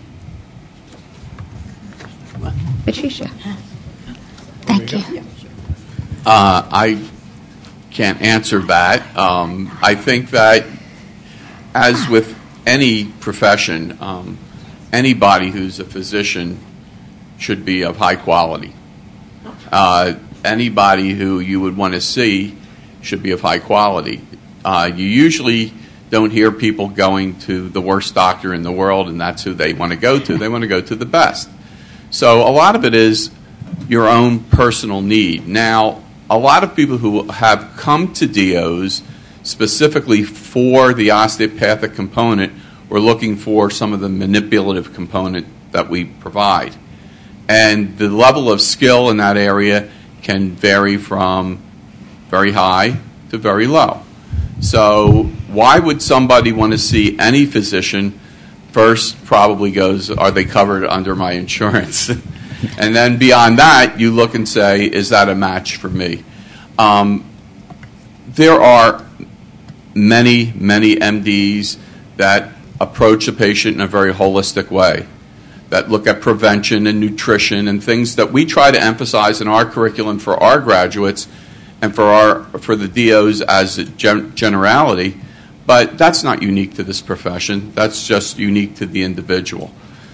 Patricia. Thank you. Uh, I can't answer that. Um, I think that, as with any profession, um, anybody who's a physician should be of high quality. Uh, anybody who you would want to see should be of high quality. Uh, you usually don't hear people going to the worst doctor in the world, and that's who they want to go to. They want to go to the best. So a lot of it is your own personal need. Now, a lot of people who have come to D Os specifically for the osteopathic component were looking for some of the manipulative component that we provide. And the level of skill in that area can vary from very high to very low. So why would somebody want to see any physician? First probably goes, are they covered under my insurance? And then beyond that, you look and say, is that a match for me? Um, there are many, many M Ds that approach a patient in a very holistic way, that look at prevention and nutrition and things that we try to emphasize in our curriculum for our graduates and for our for the D Os as a gen- generality. But that's not unique to this profession. That's just unique to the individual.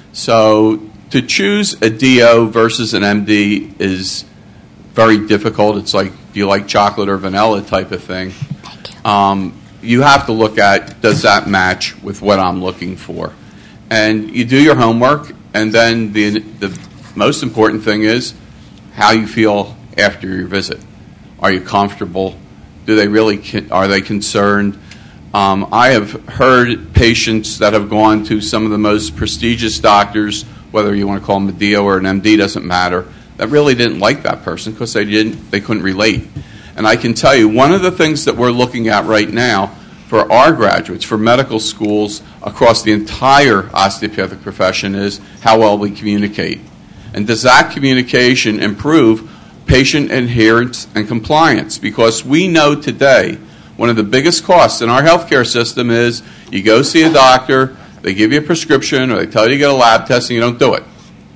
So to choose a D O versus an M D is very difficult. It's like, do you like chocolate or vanilla type of thing. Um, you have to look at, does that match with what I'm looking for? And you do your homework, and then the the most important thing is how you feel after your visit. Are you comfortable? Do they really, are they concerned? Um, I have heard patients that have gone to some of the most prestigious doctors, whether you want to call them a D O or an M D, doesn't matter, that really didn't like that person because they didn't, they couldn't relate. And I can tell you, one of the things that we're looking at right now for our graduates, for medical schools across the entire osteopathic profession, is how well we communicate. And does that communication improve patient adherence and compliance? Because we know today one of the biggest costs in our healthcare system is you go see a doctor, they give you a prescription, or they tell you to get a lab test, and you don't do it.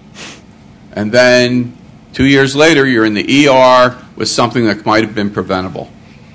And then two years later, you're in the E R with something that might have been preventable.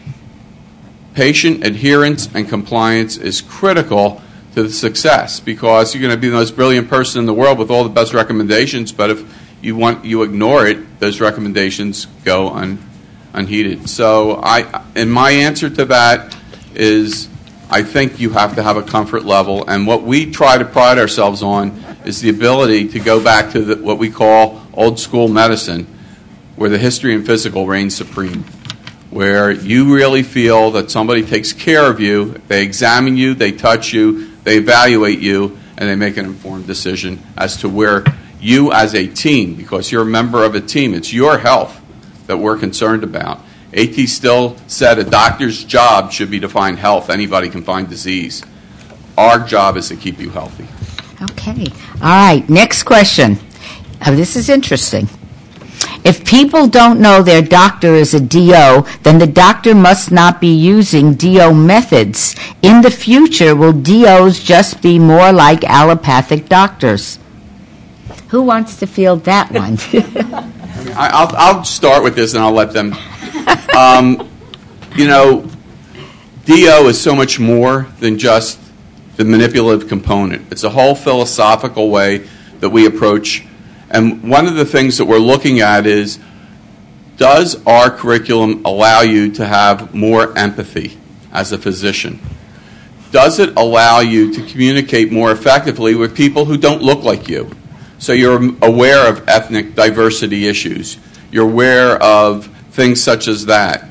Patient adherence and compliance is critical to the success, because you're going to be the most brilliant person in the world with all the best recommendations, but if you want you ignore it, those recommendations go un, unheeded. So I, and my answer to that is, I think you have to have a comfort level, and what we try to pride ourselves on is the ability to go back to the, what we call old school medicine, where the history and physical reign supreme, where you really feel that somebody takes care of you, they examine you, they touch you, they evaluate you, and they make an informed decision as to where you as a team, because you're a member of a team, it's your health that we're concerned about. A T Still said a doctor's job should be to find health. Anybody can find disease. Our job is to keep you healthy. Okay. All right. Next question. Oh, this is interesting. If people don't know their doctor is a D O, then the doctor must not be using D O methods. In the future, will D Os just be more like allopathic doctors? Who wants to field that one? I, I'll, I'll start with this, and I'll let them. Um, you know, D O is so much more than just the manipulative component. It's a whole philosophical way that we approach. And one of the things that we're looking at is, does our curriculum allow you to have more empathy as a physician? Does it allow you to communicate more effectively with people who don't look like you? So you're aware of ethnic diversity issues. You're aware of things such as that.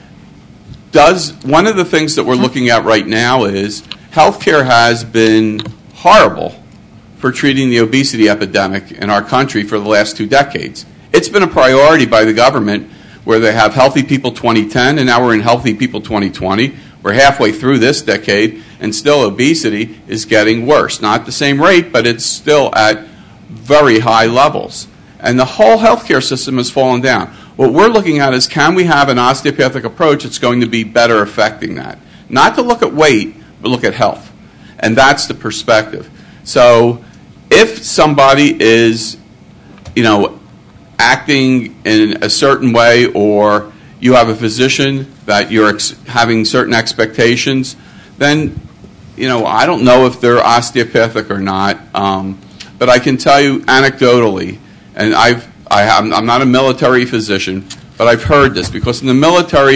Does one of the things that we're looking at right now is healthcare has been horrible for treating the obesity epidemic in our country for the last two decades. It's been a priority by the government, where they have Healthy People twenty ten, and now we're in Healthy People twenty twenty. We're halfway through this decade, and still obesity is getting worse. Not the same rate, but it's still at very high levels. And the whole healthcare system has fallen down. What we're looking at is, can we have an osteopathic approach that's going to be better affecting that? Not to look at weight, but look at health. And that's the perspective. So if somebody is, you know, acting in a certain way, or you have a physician that you're ex- having certain expectations, then, you know, I don't know if they're osteopathic or not. Um, but I can tell you anecdotally, and I've, I have, I'm not a military physician, but I've heard this, because in the military,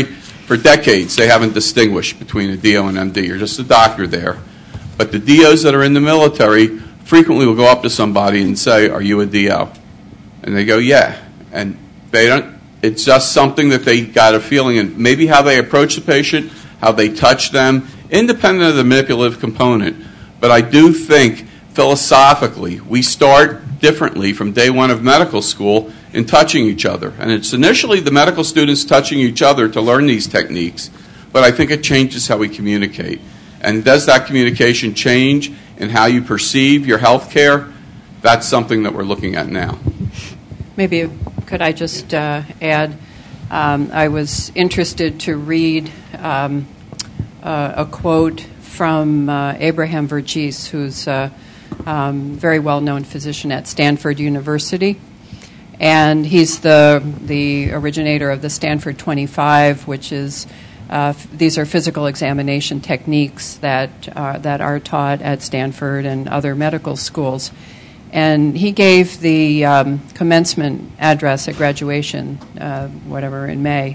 for decades, they haven't distinguished between a D O and M D. You're just a doctor there. But the D Os that are in the military frequently will go up to somebody and say, "Are you a D O?" And they go, "Yeah." And they don't. It's just something that they got a feeling, and maybe how they approach the patient, how they touch them, independent of the manipulative component. But I do think philosophically we start differently from day one of medical school in touching each other. And it's initially the medical students touching each other to learn these techniques, but I think it changes how we communicate. And does that communication change in how you perceive your health care? That's something that we're looking at now. Maybe could I just uh, add, um, I was interested to read um, uh, a quote from uh, Abraham Verghese, who's a um, very well-known physician at Stanford University. And he's the the originator of the Stanford twenty-five, which is, uh, f- these are physical examination techniques that, uh, that are taught at Stanford and other medical schools. And he gave the um, commencement address at graduation, uh, whatever, in May.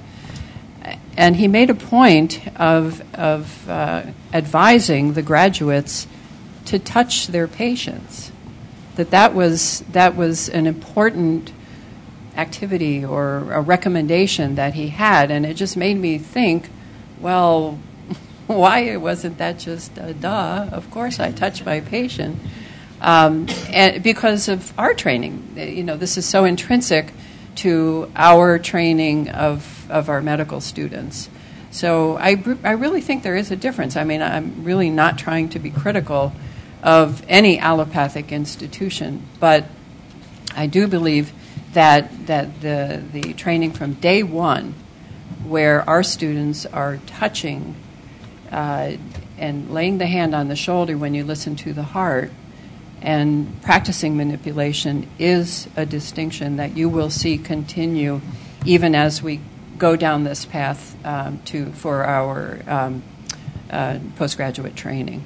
And he made a point of, of uh, advising the graduates to touch their patients, that that was, that was an important activity or a recommendation that he had. And it just made me think, well, why wasn't that just a duh? Of course I touch my patient. Um, and because of our training, you know, this is so intrinsic to our training of, of our medical students. So I, I really think there is a difference. I mean, I'm really not trying to be critical of any allopathic institution, but I do believe that that the the training from day one, where our students are touching uh, and laying the hand on the shoulder when you listen to the heart, and practicing manipulation, is a distinction that you will see continue even as we go down this path um, to for our um, uh, postgraduate training.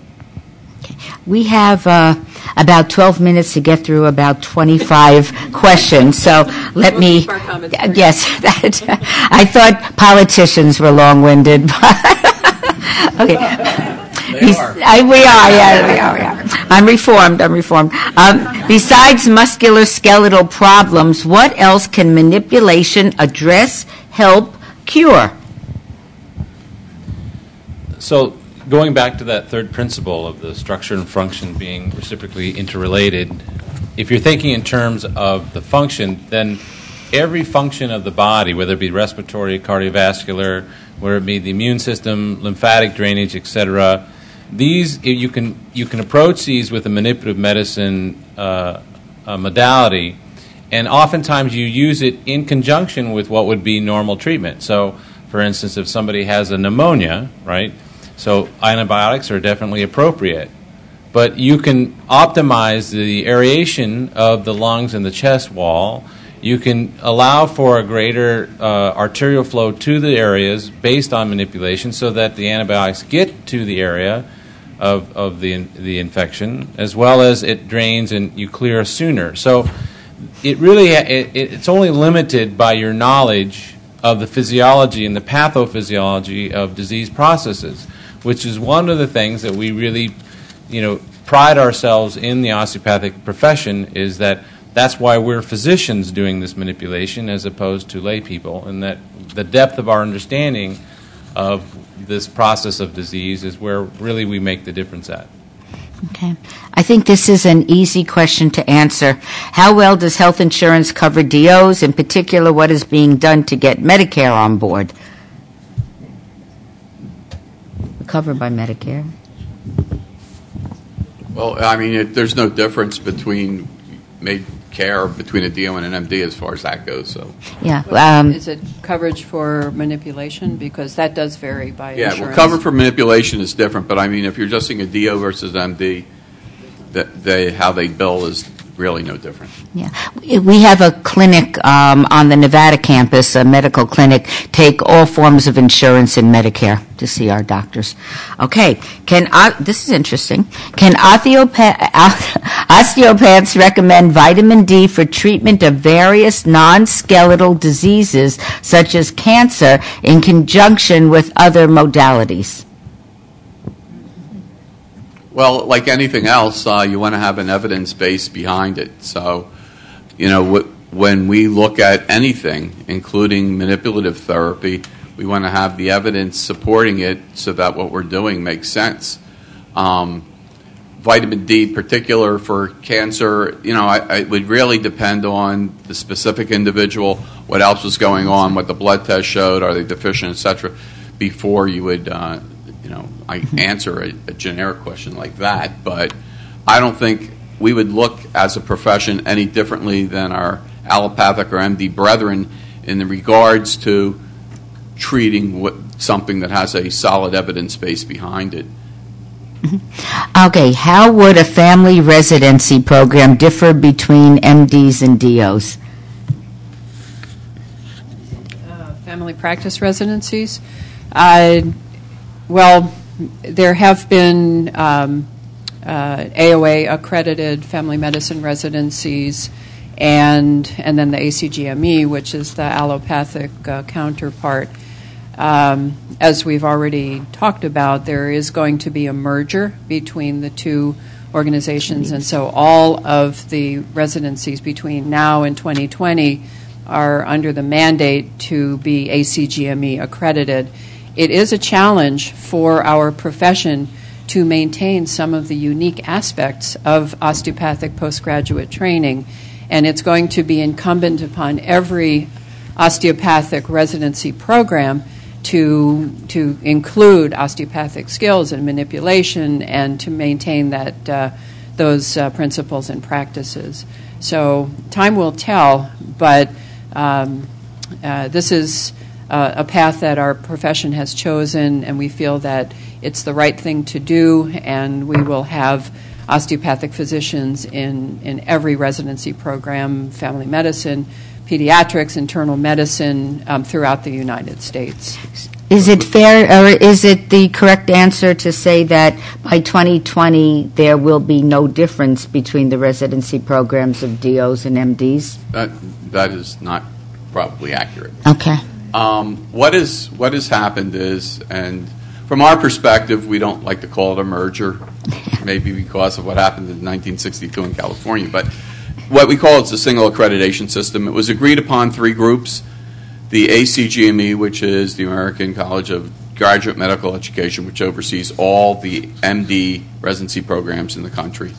We have uh, about twelve minutes to get through about twenty-five questions, so let We'll me... keep our comments Uh, brief. yes, that, I thought politicians were long-winded. Okay. They are. I, we are, yeah, we are, we are. I'm reformed, I'm reformed. Um, besides musculoskeletal problems, what else can manipulation address, help, cure? So going back to that third principle of the structure and function being reciprocally interrelated, if you're thinking in terms of the function, then every function of the body, whether it be respiratory, cardiovascular, whether it be the immune system, lymphatic drainage, et cetera, these you can you can approach these with a manipulative medicine uh, uh, modality, and oftentimes you use it in conjunction with what would be normal treatment. So, for instance, if somebody has a pneumonia, right? So antibiotics are definitely appropriate, but you can optimize the aeration of the lungs and the chest wall. You can allow for a greater uh, arterial flow to the areas based on manipulation so that the antibiotics get to the area of, of the, the infection, as well as it drains and you clear sooner. So it really it, it's only limited by your knowledge of the physiology and the pathophysiology of disease processes, which is one of the things that we really, you know, pride ourselves in the osteopathic profession, is that that's why we're physicians doing this manipulation as opposed to lay people, and that the depth of our understanding of this process of disease is where really we make the difference at. Okay. I think this is an easy question to answer. How well does health insurance cover D Os? In particular, what is being done to get Medicare on board? Covered by Medicare. Well, I mean, it, there's no difference between made care between a D O and an M D as far as that goes. So Yeah. But Um, is it coverage for manipulation? Because that does vary by yeah, insurance. well, cover for manipulation is different. But I mean, if you're just seeing a D O versus M D, that they how they bill is really no different. Yeah, we have a clinic um, on the Nevada campus, a medical clinic, take all forms of insurance in Medicare to see our doctors. Okay, can uh, this is interesting. Can osteopath, osteopaths recommend vitamin D for treatment of various non-skeletal diseases such as cancer in conjunction with other modalities? Well, like anything else, uh, you want to have an evidence base behind it. So, you know, w- when we look at anything, including manipulative therapy, we want to have the evidence supporting it so that what we're doing makes sense. Um, vitamin D, particular for cancer, you know, I, I, it would really depend on the specific individual, what else was going on, what the blood test showed, are they deficient, et cetera, before you would, uh, you know, I answer a, a generic question like that. But I don't think we would look as a profession any differently than our allopathic or M D brethren in the regards to treating what, something that has a solid evidence base behind it. Okay, how would a family residency program differ between M Ds and D Os? Uh, family practice residencies? Uh, well, there have been um, uh, A O A accredited family medicine residencies, and and then the A C G M E, which is the allopathic uh, counterpart. Um, as we've already talked about, there is going to be a merger between the two organizations, and so all of the residencies between now and twenty twenty are under the mandate to be A C G M E accredited. It is a challenge for our profession to maintain some of the unique aspects of osteopathic postgraduate training, and it's going to be incumbent upon every osteopathic residency program to to include osteopathic skills and manipulation and to maintain that uh, those uh, principles and practices. So time will tell, but um, uh, this is uh, a path that our profession has chosen, and we feel that it's the right thing to do, and we will have osteopathic physicians in, in every residency program, family medicine, pediatrics, internal medicine, um, throughout the United States. Is it fair, or is it the correct answer to say that by twenty twenty there will be no difference between the residency programs of D Os and M Ds? That, that is not probably accurate. Okay. Um, what is what has happened is, and from our perspective, we don't like to call it a merger, maybe because of what happened in nineteen sixty-two in California, but what we call it's a single accreditation system. It was agreed upon three groups: the A C G M E, which is the American College of Graduate Medical Education, which oversees all the M D residency programs in the country;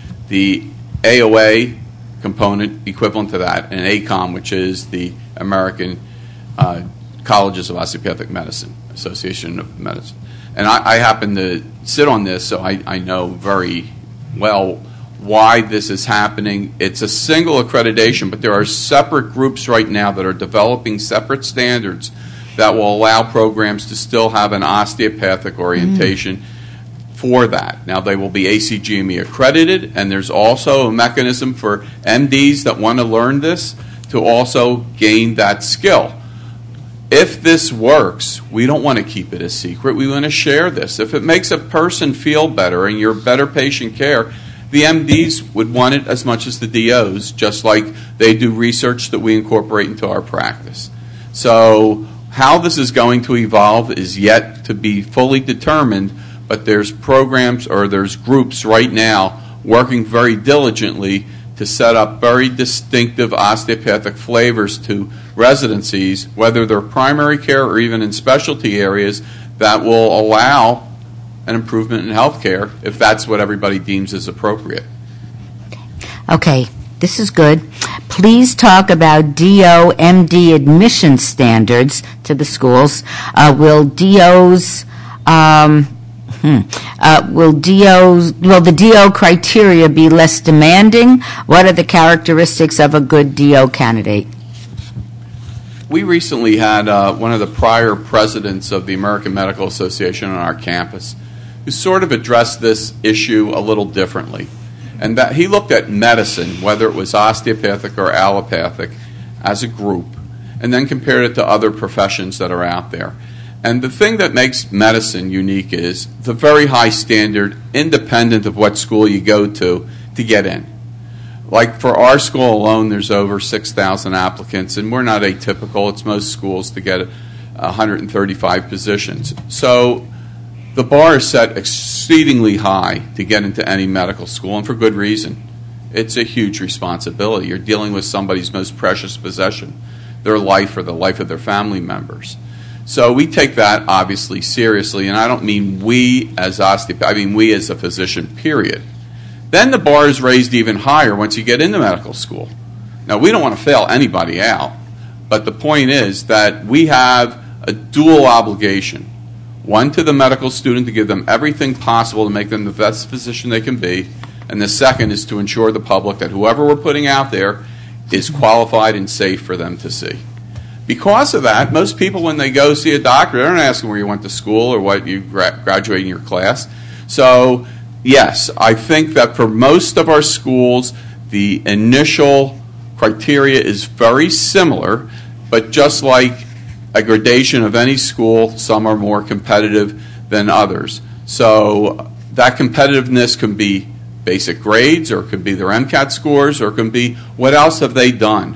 the A O A component equivalent to that, and A C O M, which is the American uh, Colleges of Osteopathic Medicine, Association of Medicine. And I, I happen to sit on this, so I, I know very well why this is happening. It's a single accreditation, but there are separate groups right now that are developing separate standards that will allow programs to still have an osteopathic orientation mm-hmm. for that. Now, they will be A C G M E accredited, and there's also a mechanism for M Ds that want to learn this to also gain that skill. If this works, we don't want to keep it a secret. We want to share this. If it makes a person feel better and you're better patient care, the M Ds would want it as much as the D Os, just like they do research that we incorporate into our practice. So how this is going to evolve is yet to be fully determined, but there's programs or there's groups right now working very diligently to set up very distinctive osteopathic flavors to residencies, whether they're primary care or even in specialty areas, that will allow an improvement in health care if that's what everybody deems is appropriate. Okay, this is good. Please talk about D O M D admission standards to the schools. Uh, will D Os um, hmm, uh, will D Os will the D O criteria be less demanding? What are the characteristics of a good D O candidate? We recently had uh, one of the prior presidents of the American Medical Association on our campus who sort of addressed this issue a little differently. And that he looked at medicine, whether it was osteopathic or allopathic, as a group, and then compared it to other professions that are out there. And the thing that makes medicine unique is the very high standard, independent of what school you go to, to get in. Like for our school alone, there's over six thousand applicants, and we're not atypical. It's most schools to get one hundred thirty-five positions. So the bar is set exceedingly high to get into any medical school, and for good reason. It's a huge responsibility. You're dealing with somebody's most precious possession, their life or the life of their family members. So we take that obviously seriously, and I don't mean we as osteopath, I mean we as a physician, period. Then the bar is raised even higher once you get into medical school. Now, we don't want to fail anybody out, but the point is that we have a dual obligation. One, to the medical student, to give them everything possible to make them the best physician they can be, and the second is to ensure the public that whoever we're putting out there is qualified and safe for them to see. Because of that, most people, when they go see a doctor, they're not asking where you went to school or what you gra- graduated in your class. So, yes, I think that for most of our schools, the initial criteria is very similar, but just like a gradation of any school, some are more competitive than others. So that competitiveness can be basic grades, or it could be their MCAT scores, or it can be what else have they done?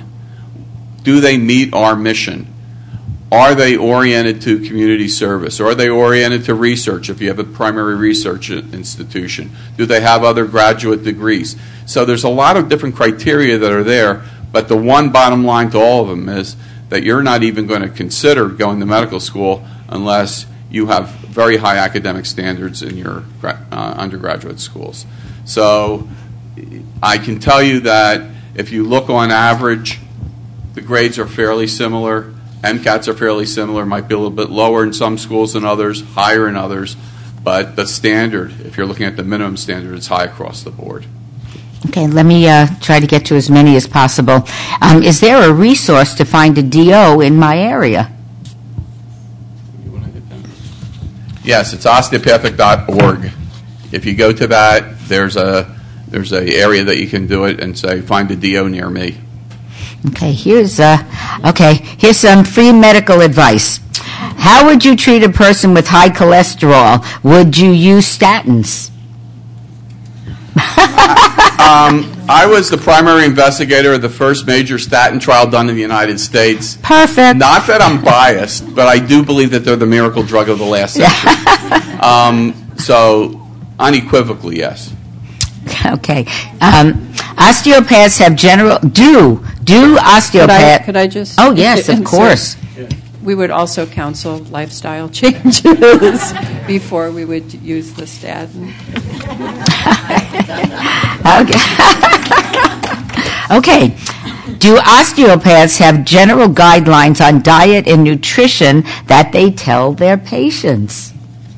Do they meet our mission? Are they oriented to community service? Are they oriented to research if you have a primary research institution? Do they have other graduate degrees? So there's a lot of different criteria that are there, but the one bottom line to all of them is that you're not even going to consider going to medical school unless you have very high academic standards in your uh, undergraduate schools. So I can tell you that if you look on average, the grades are fairly similar. MCATs are fairly similar, might be a little bit lower in some schools than others, higher in others, but the standard, if you're looking at the minimum standard, is high across the board. Okay, let me uh, try to get to as many as possible. Um, is there a resource to find a D O in my area? Yes, it's osteopathic dot org. If you go to that, there's a there's a area that you can do it and say, find a D O near me. Okay, here's uh, okay. Here's some free medical advice. How would you treat a person with high cholesterol? Would you use statins? um, I was the primary investigator of the first major statin trial done in the United States. Perfect. Not that I'm biased, but I do believe that they're the miracle drug of the last century. um, so, unequivocally, yes. Okay. Um, osteopaths have general do do osteopaths. Could, could I just? Oh yes, of course. We would also counsel lifestyle changes before we would use the statin. Okay. Okay. Do osteopaths have general guidelines on diet and nutrition that they tell their patients?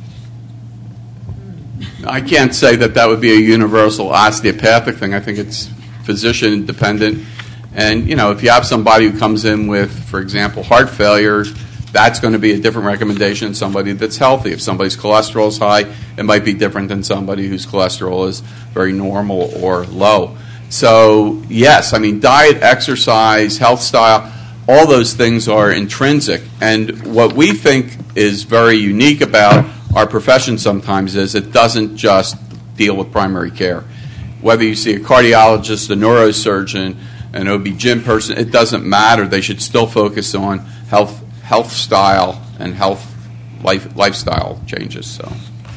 I can't say that that would be a universal osteopathic thing. I think it's physician dependent. And, you know, if you have somebody who comes in with, for example, heart failure, that's going to be a different recommendation than somebody that's healthy. If somebody's cholesterol is high, it might be different than somebody whose cholesterol is very normal or low. So, yes, I mean, diet, exercise, health style, all those things are intrinsic. And what we think is very unique about our profession sometimes is it doesn't just deal with primary care. Whether you see a cardiologist, a neurosurgeon, an O B G Y N person, it doesn't matter. They should still focus on health, health style and health life, lifestyle changes. So.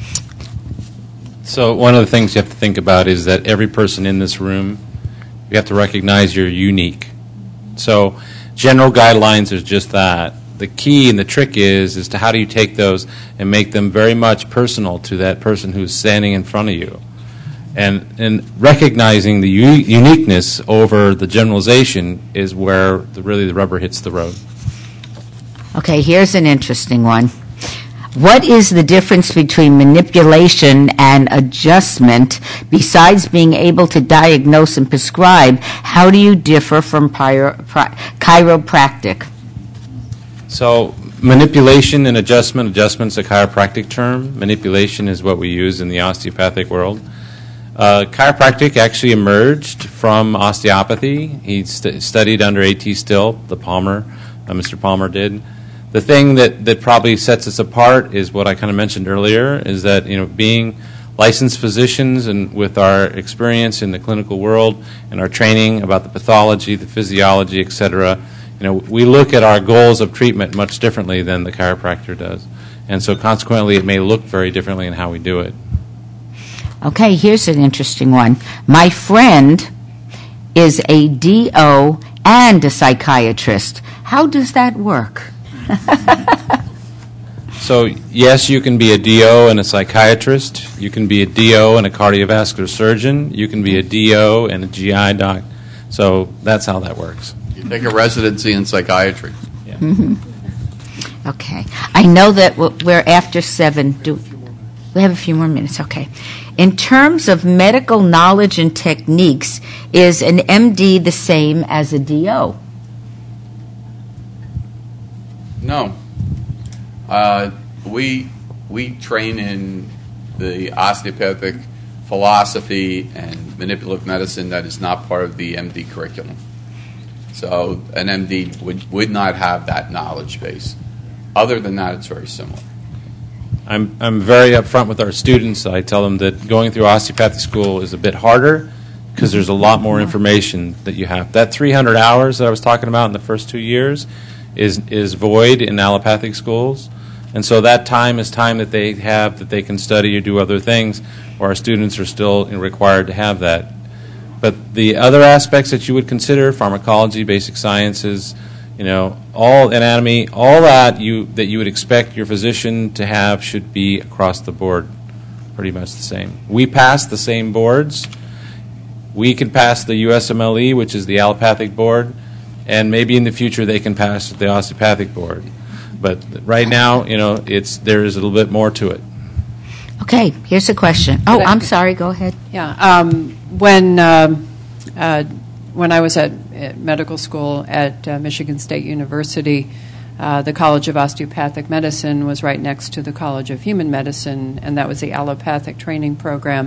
So one of the things you have to think about is that every person in this room, you have to recognize you're unique. So general guidelines is just that. The key and the trick is is to how do you take those and make them very much personal to that person who's standing in front of you. And, and recognizing the u- uniqueness over the generalization is where the, really the rubber hits the road. Okay, here's an interesting one. What is the difference between manipulation and adjustment? Besides being able to diagnose and prescribe, how do you differ from pyro, pri- chiropractic? So manipulation and adjustment, adjustment is a chiropractic term. Manipulation is what we use in the osteopathic world. Uh, chiropractic actually emerged from osteopathy. He st- studied under A T Still, the Palmer, uh, Mister Palmer did. The thing that, that probably sets us apart is what I kind of mentioned earlier, is that, you know, being licensed physicians and with our experience in the clinical world and our training about the pathology, the physiology, et cetera, you know, we look at our goals of treatment much differently than the chiropractor does. And so consequently, it may look very differently in how we do it. Okay, here's an interesting one. My friend is a D O and a psychiatrist. How does that work? So, yes, you can be a D O and a psychiatrist. You can be a D O and a cardiovascular surgeon. You can be a D O and a G I doc. So that's how that works. You take a residency in psychiatry. Yeah. Mm-hmm. Okay. I know that we're after seven. Do we have a few more minutes? Okay. In terms of medical knowledge and techniques, is an M D the same as a D O? No. Uh, we we train in the osteopathic philosophy and manipulative medicine that is not part of the M D curriculum. So an M D would, would not have that knowledge base. Other than that, it's very similar. I'm I'm very upfront with our students. I tell them that going through osteopathic school is a bit harder because there's a lot more information that you have. That three hundred hours that I was talking about in the first two years is is void in allopathic schools. And so that time is time that they have that they can study or do other things, where our students are still required to have that. But the other aspects that you would consider, pharmacology, basic sciences, you know, all anatomy, all that you that you would expect your physician to have should be across the board pretty much the same. We pass the same boards. We can pass the U S M L E, which is the allopathic board, and maybe in the future they can pass the osteopathic board. But right now, you know, it's there is a little bit more to it. Okay, here's a question. Oh, I'm sorry. Go ahead. Yeah. Um, when um, uh, when I was at, at medical school at uh, Michigan State University, uh, the College of Osteopathic Medicine was right next to the College of Human Medicine, and that was the allopathic training program.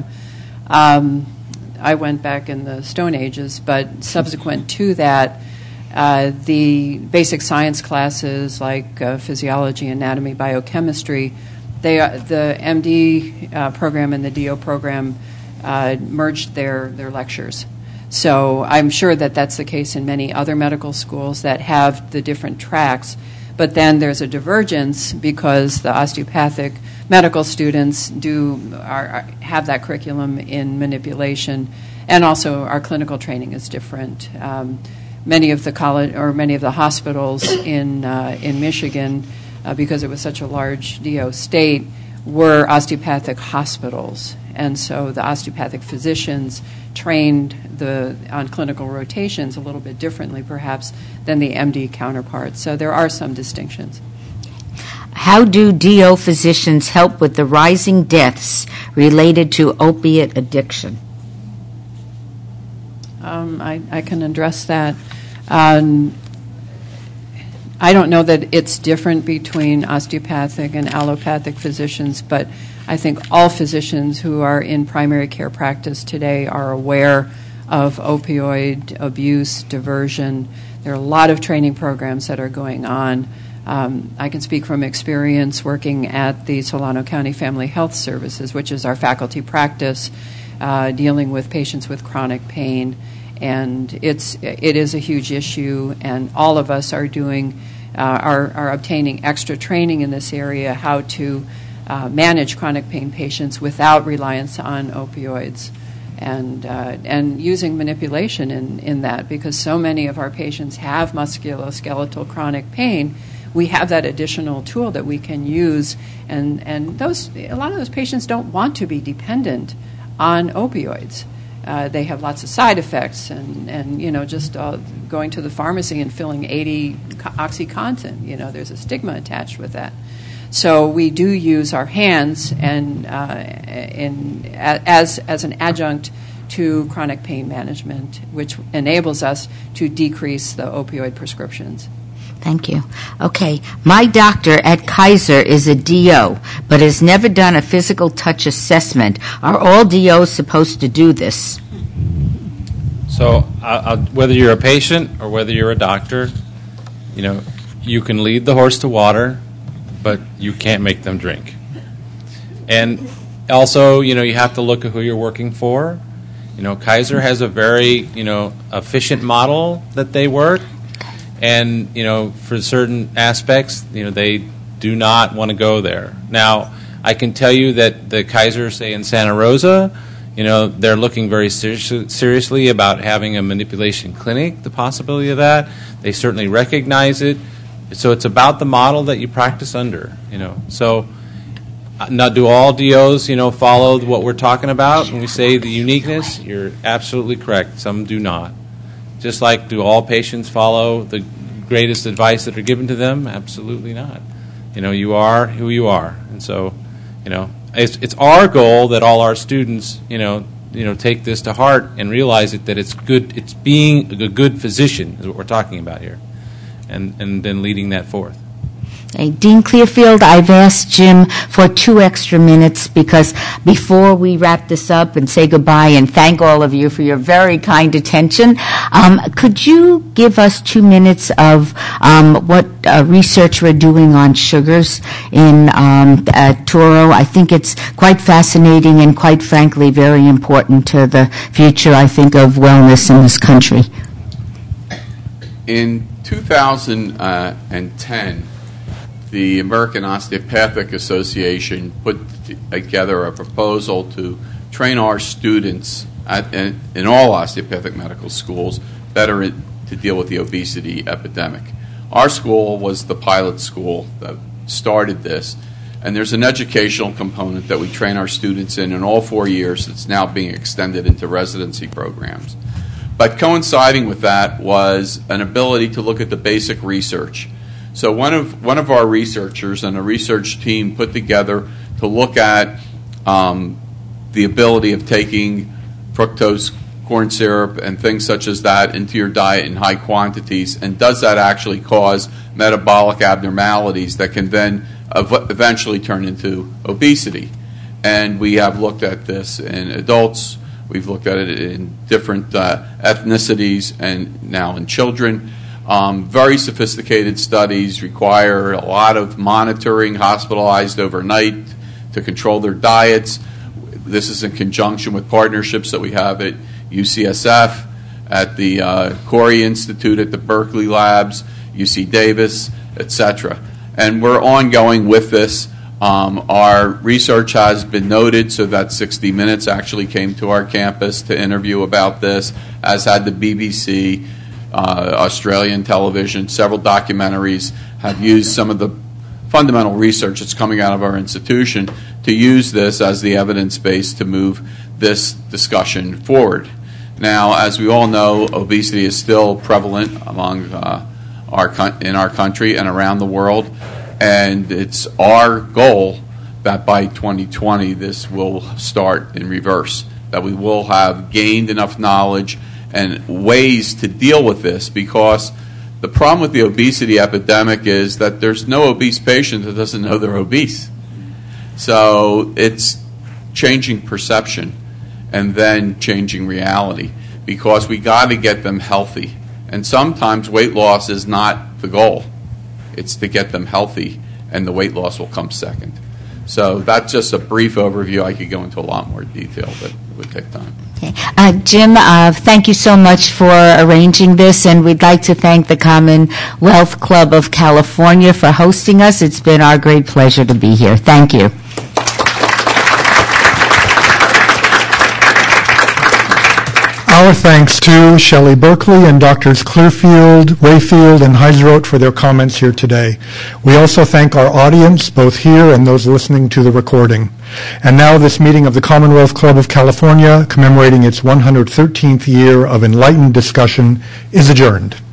Um, I went back in the Stone Ages, but subsequent to that, Uh, the basic science classes like uh, physiology, anatomy, biochemistry, they uh, the M D uh, program and the D O program uh, merged their, their lectures. So I'm sure that that's the case in many other medical schools that have the different tracks. But then there's a divergence because the osteopathic medical students do are, are, have that curriculum in manipulation, and also our clinical training is different. Um, Many of the college or many of the hospitals in uh, in Michigan, uh, because it was such a large D O state, were osteopathic hospitals, and so the osteopathic physicians trained the on clinical rotations a little bit differently, perhaps, than the M D counterparts. So there are some distinctions. How do D O physicians help with the rising deaths related to opiate addiction? Um, I, I can address that. Um, I don't know that it's different between osteopathic and allopathic physicians, but I think all physicians who are in primary care practice today are aware of opioid abuse, diversion. There are a lot of training programs that are going on. Um, I can speak from experience working at the Solano County Family Health Services, which is our faculty practice, uh, dealing with patients with chronic pain. And it's it is a huge issue, and all of us are doing uh, are are obtaining extra training in this area, how to uh, manage chronic pain patients without reliance on opioids, and uh, and using manipulation in, in that, because so many of our patients have musculoskeletal chronic pain. We have that additional tool that we can use, and and those a lot of those patients don't want to be dependent on opioids. Uh, they have lots of side effects, and, and you know, just uh, going to the pharmacy and filling eighty OxyContin, you know, there's a stigma attached with that. So we do use our hands and uh, in, as, as an adjunct to chronic pain management, which enables us to decrease the opioid prescriptions. Thank you. Okay. My doctor at Kaiser is a D O, but has never done a physical touch assessment. Are all D Os supposed to do this? So uh, uh, whether you're a patient or whether you're a doctor, you know, you can lead the horse to water, but you can't make them drink. And also, you know, you have to look at who you're working for. You know, Kaiser has a very, you know, efficient model that they work. And, you know, for certain aspects, you know, they do not want to go there. Now, I can tell you that the Kaiser, say, in Santa Rosa, you know, they're looking very ser- seriously about having a manipulation clinic, the possibility of that. They certainly recognize it. So it's about the model that you practice under, you know. So now, do all D Os, you know, follow what we're talking about when we say the uniqueness? You're absolutely correct. Some do not. Just like, do all patients follow the greatest advice that are given to them? Absolutely not. You know, you are who you are. And so, you know, it's, it's our goal that all our students, you know, you know, take this to heart and realize it, that it's good, it's being a good physician is what we're talking about here, and, and then leading that forth. Okay, Dean Clearfield, I've asked Jim for two extra minutes because before we wrap this up and say goodbye and thank all of you for your very kind attention, um, could you give us two minutes of um, what uh, research we're doing on sugars in um, uh, Touro? I think it's quite fascinating and quite frankly very important to the future, I think, of wellness in this country. In two thousand ten, the American Osteopathic Association put together a proposal to train our students at, in, in all osteopathic medical schools better in, to deal with the obesity epidemic. Our school was the pilot school that started this, and there's an educational component that we train our students in in all four years. It's now being extended into residency programs. But coinciding with that was an ability to look at the basic research. So one of one of our researchers and a research team put together to look at um, the ability of taking fructose corn syrup and things such as that into your diet in high quantities, and does that actually cause metabolic abnormalities that can then ev- eventually turn into obesity. And we have looked at this in adults, we've looked at it in different uh, ethnicities, and now in children. Um, very sophisticated studies, require a lot of monitoring, hospitalized overnight to control their diets. This is in conjunction with partnerships that we have at U C S F, at the uh, Corey Institute, at the Berkeley Labs, U C Davis, et cetera. And we're ongoing with this. Um, our research has been noted, so that sixty minutes actually came to our campus to interview about this, as had the B B C, Uh, Australian television. Several documentaries have used some of the fundamental research that's coming out of our institution to use this as the evidence base to move this discussion forward. Now, as we all know, obesity is still prevalent among uh, our con- in our country and around the world, and it's our goal that by twenty twenty this will start in reverse, that we will have gained enough knowledge and ways to deal with this, because the problem with the obesity epidemic is that there's no obese patient that doesn't know they're obese. So it's changing perception and then changing reality, because we got to get them healthy. And sometimes weight loss is not the goal. It's to get them healthy, and the weight loss will come second. So that's just a brief overview. I could go into a lot more detail, but it would take time. Okay. Uh, Jim, uh, thank you so much for arranging this, and we'd like to thank the Commonwealth Club of California for hosting us. It's been our great pleasure to be here. Thank you. Our thanks to Shelley Berkeley and Doctors Clearfield, Rayfield, and Heiseroth for their comments here today. We also thank our audience, both here and those listening to the recording. And now this meeting of the Commonwealth Club of California, commemorating its one hundred thirteenth year of enlightened discussion, is adjourned.